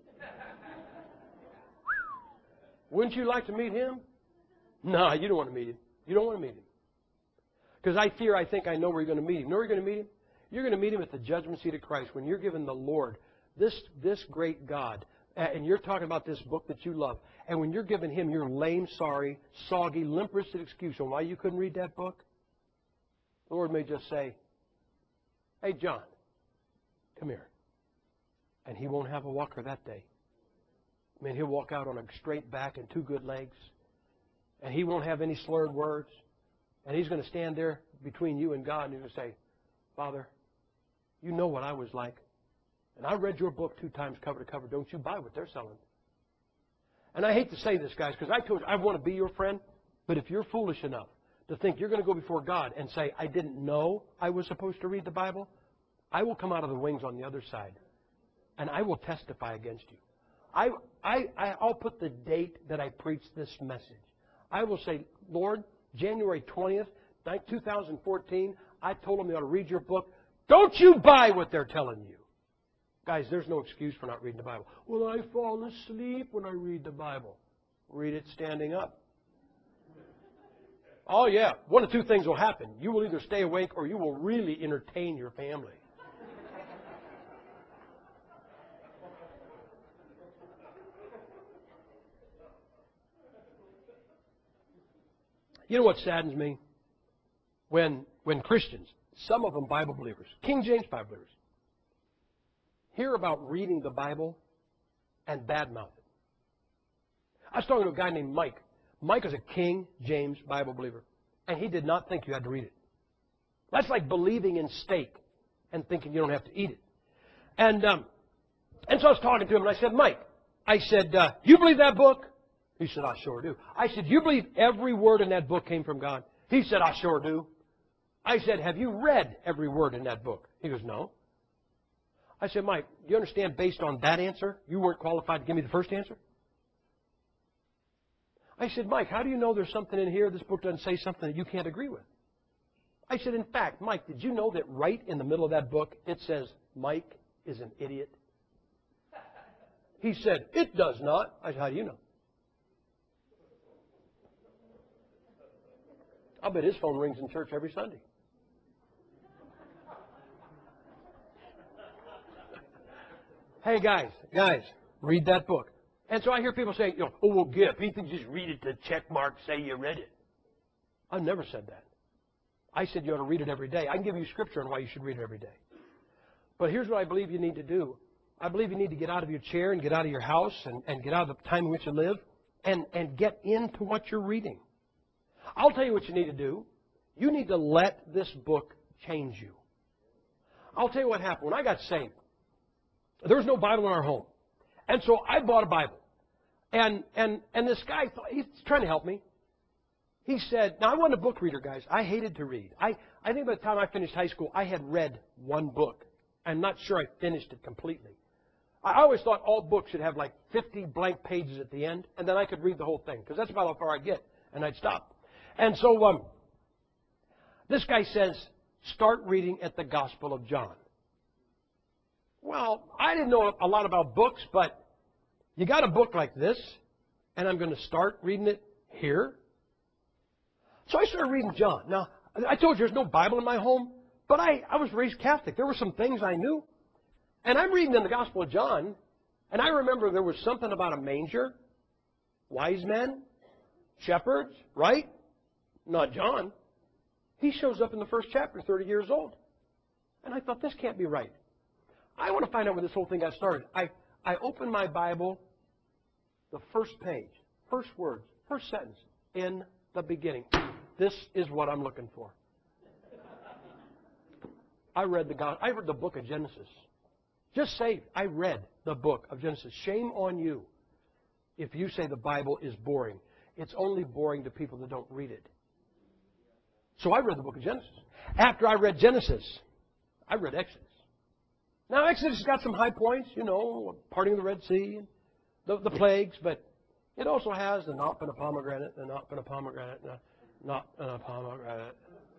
Wouldn't you like to meet him? No, you don't want to meet him. You don't want to meet him. Because I think I know where you're going to meet him. You know where you're going to meet him? You're going to meet him at the judgment seat of Christ when you're giving the Lord this great God, and you're talking about this book that you love, and when you're giving him your lame, sorry, soggy, limp-wristed excuse on why you couldn't read that book, the Lord may just say, hey, John, come here. And he won't have a walker that day. I mean, he'll walk out on a straight back and 2 good legs, and he won't have any slurred words, and he's going to stand there between you and God, and he's going to say, Father, you know what I was like. And I read your book 2 times cover to cover. Don't you buy what they're selling? And I hate to say this, guys, because I told you I want to be your friend. But if you're foolish enough to think you're going to go before God and say, I didn't know I was supposed to read the Bible, I will come out of the wings on the other side. And I will testify against you. I'll put the date that I preached this message. I will say, Lord, January 20th, 2014, I told them they ought to read your book. Don't you buy what they're telling you. Guys, there's no excuse for not reading the Bible. Well, I fall asleep when I read the Bible. Read it standing up. Oh, yeah. One of 2 things will happen. You will either stay awake or you will really entertain your family. You know what saddens me? When Christians, some of them Bible believers, King James Bible believers, hear about reading the Bible and badmouth it. I was talking to a guy named Mike. Mike is a King James Bible believer, and he did not think you had to read it. That's like believing in steak and thinking you don't have to eat it. And so I was talking to him, and I said, Mike, you believe that book? He said, I sure do. I said, you believe every word in that book came from God? He said, I sure do. I said, have you read every word in that book? He goes, no. I said, Mike, do you understand based on that answer, you weren't qualified to give me the first answer? I said, Mike, how do you know there's something in here, this book doesn't say something that you can't agree with? I said, in fact, Mike, did you know that right in the middle of that book, it says, Mike is an idiot? He said, it does not. I said, how do you know? I'll bet his phone rings in church every Sunday. Hey, guys, read that book. And so I hear people say, oh, well, Gip, you can just read it to check mark, say you read it. I've never said that. I said you ought to read it every day. I can give you scripture on why you should read it every day. But here's what I believe you need to do. I believe you need to get out of your chair and get out of your house and get out of the time in which you live and get into what you're reading. I'll tell you what you need to do. You need to let this book change you. I'll tell you what happened. When I got saved, there was no Bible in our home. And so I bought a Bible. And this guy, he's trying to help me. He said, now I wasn't a book reader, guys. I hated to read. I think by the time I finished high school, I had read one book. I'm not sure I finished it completely. I always thought all books should have like 50 blank pages at the end, and then I could read the whole thing, because that's about how far I'd get, and I'd stop. And so this guy says, start reading at the Gospel of John. Well, I didn't know a lot about books, but you got a book like this, and I'm going to start reading it here. So I started reading John. Now, I told you there's no Bible in my home, but I was raised Catholic. There were some things I knew. And I'm reading in the Gospel of John, and I remember there was something about a manger, wise men, shepherds, right? Not John. He shows up in the first chapter, 30 years old. And I thought, this can't be right. I want to find out where this whole thing got started. I opened my Bible, the first page, first words, first sentence, in the beginning. This is what I'm looking for. I read the book of Genesis. Just saved. I read the book of Genesis. Shame on you if you say the Bible is boring. It's only boring to people that don't read it. So I read the book of Genesis. After I read Genesis, I read Exodus. Now, Exodus has got some high points, parting of the Red Sea, the plagues, but it also has the not been a pomegranate, the not been a pomegranate, the not been a pomegranate.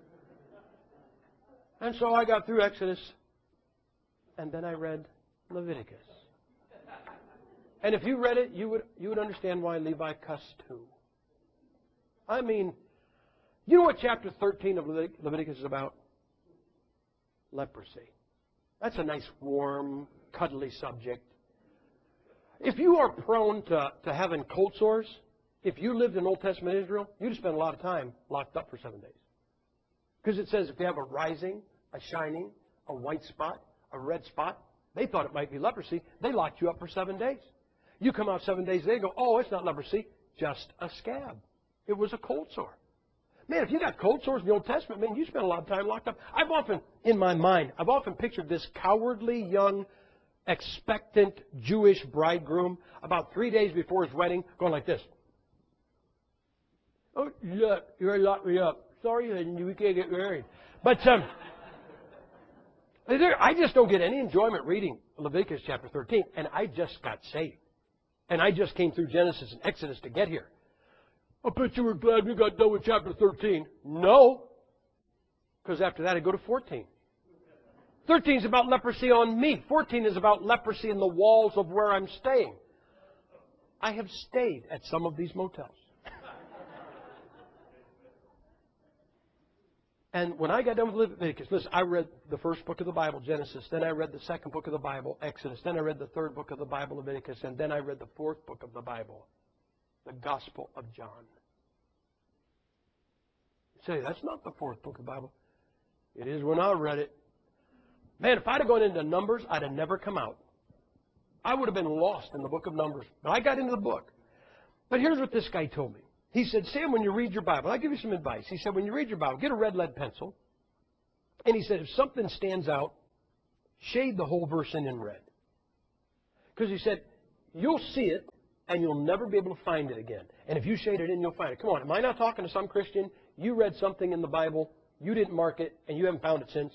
And so I got through Exodus, and then I read Leviticus. And if you read it, you would understand why Levi cussed too. I mean, you know what chapter 13 of Leviticus is about? Leprosy. That's a nice, warm, cuddly subject. If you are prone to having cold sores, if you lived in Old Testament Israel, you'd spend a lot of time locked up for 7 days. Because it says if you have a rising, a shining, a white spot, a red spot, they thought it might be leprosy. They locked you up for 7 days. You come out 7 days, they go, oh, it's not leprosy, just a scab. It was a cold sore. Man, if you got cold sores in the Old Testament, man, you spend a lot of time locked up. In my mind, I've often pictured this cowardly, young, expectant Jewish bridegroom about 3 days before his wedding going like this. Oh, look, you're locked me up. Sorry, honey, we can't get married. But I just don't get any enjoyment reading Leviticus chapter 13, and I just got saved. And I just came through Genesis and Exodus to get here. I bet you were glad we got done with chapter 13. No, because after that I go to 14. 13 is about leprosy on me. 14 is about leprosy in the walls of where I'm staying. I have stayed at some of these motels. And when I got done with Leviticus, listen, I read the first book of the Bible, Genesis. Then I read the second book of the Bible, Exodus. Then I read the third book of the Bible, Leviticus. And then I read the fourth book of the Bible, the Gospel of John. You say, that's not the fourth book of the Bible. It is when I read it. Man, if I'd have gone into Numbers, I'd have never come out. I would have been lost in the book of Numbers. But I got into the book. But here's what this guy told me. He said, Sam, when you read your Bible, I'll give you some advice. He said, when you read your Bible, get a red lead pencil. And he said, if something stands out, shade the whole verse in red. Because he said, you'll see it, and you'll never be able to find it again. And if you shade it in, you'll find it. Come on, am I not talking to some Christian? You read something in the Bible, you didn't mark it, and you haven't found it since?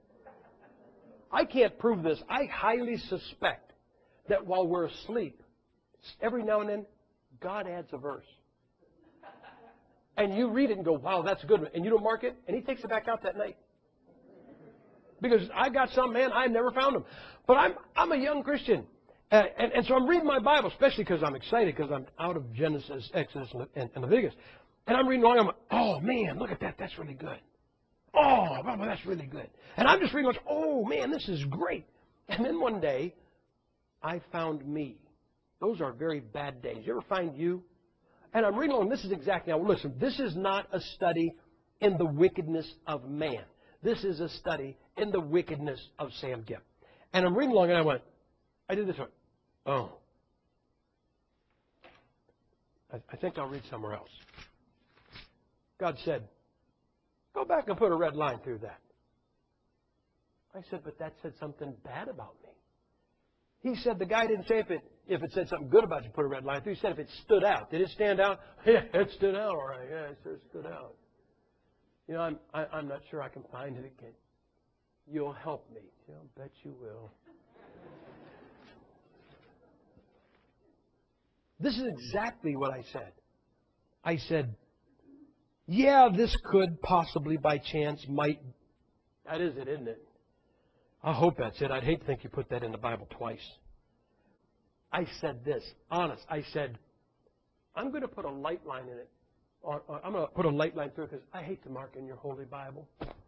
I can't prove this. I highly suspect that while we're asleep, every now and then, God adds a verse. And you read it and go, wow, that's a good one. And you don't mark it, and he takes it back out that night. Because I got some, man, I never found them. But I'm a young Christian. And so I'm reading my Bible, especially because I'm excited because I'm out of Genesis, Exodus, and Leviticus. And I'm reading along, I'm like, oh man, look at that, that's really good. Oh, Mama, that's really good. And I'm just reading along, oh man, this is great. And then one day, I found me. Those are very bad days. You ever find you? And I'm reading along, this is exactly, now listen, this is not a study in the wickedness of man. This is a study in the wickedness of Sam Gipp. And I'm reading along and I did this one. Oh. I think I'll read somewhere else. God said, go back and put a red line through that. I said, but that said something bad about me. He said the guy didn't say if it said something good about you, put a red line through. He said if it stood out. Did it stand out? Yeah, it stood out all right. Yeah, it sure stood out. You know, I'm not sure I can find it again. You'll help me. I'll bet you will. This is exactly what I said. I said, yeah, this could possibly by chance might. That is it, isn't it? I hope that's it. I'd hate to think you put that in the Bible twice. I said this, honest. I said, I'm going to put a light line in it. I'm going to put a light line through it because I hate to mark in your Holy Bible.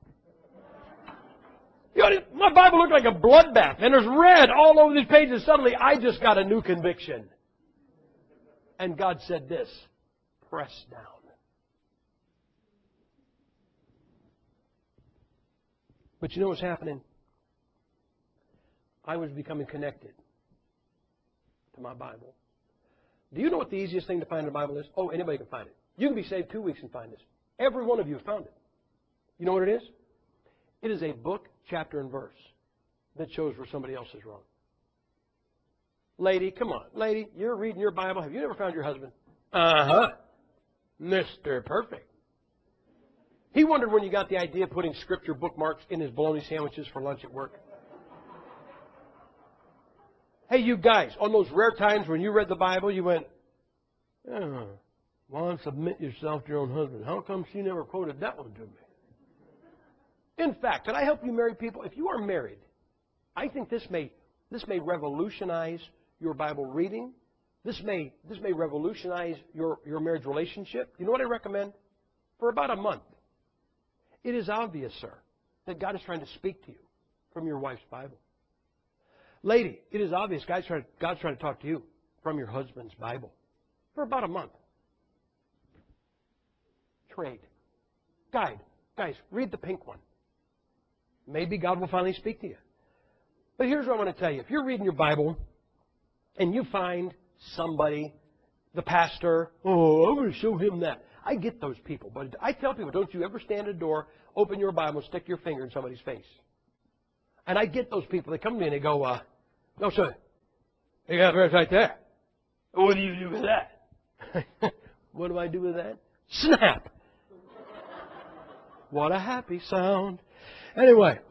You know, my Bible looked like a bloodbath, and there's red all over these pages. Suddenly, I just got a new conviction. And God said this, press down. But you know what's happening? I was becoming connected to my Bible. Do you know what the easiest thing to find in the Bible is? Oh, anybody can find it. You can be saved 2 weeks and find this. Every one of you have found it. You know what it is? It is a book, chapter, and verse that shows where somebody else is wrong. Lady, come on. Lady, you're reading your Bible. Have you never found your husband? Uh-huh. Mr. Perfect. He wondered when you got the idea of putting scripture bookmarks in his bologna sandwiches for lunch at work. Hey, you guys, on those rare times when you read the Bible, you went, oh, well, submit yourself to your own husband. How come she never quoted that one to me? In fact, can I help you married people? If you are married, I think this may revolutionize your Bible reading. This may revolutionize your marriage relationship. You know what I recommend? For about a month. It is obvious, sir, that God is trying to speak to you from your wife's Bible. Lady, it is obvious God's trying to talk to you from your husband's Bible. For about a month. Trade. Guys, read the pink one. Maybe God will finally speak to you. But here's what I want to tell you. If you're reading your Bible and you find somebody, the pastor, oh, I'm going to show him that. I get those people. But I tell people, don't you ever stand at a door, open your Bible, and stick your finger in somebody's face. And I get those people. They come to me and they go, no, sir. You got a verse right there. What do you do with that? What do I do with that? Snap. What a happy sound. Anyway.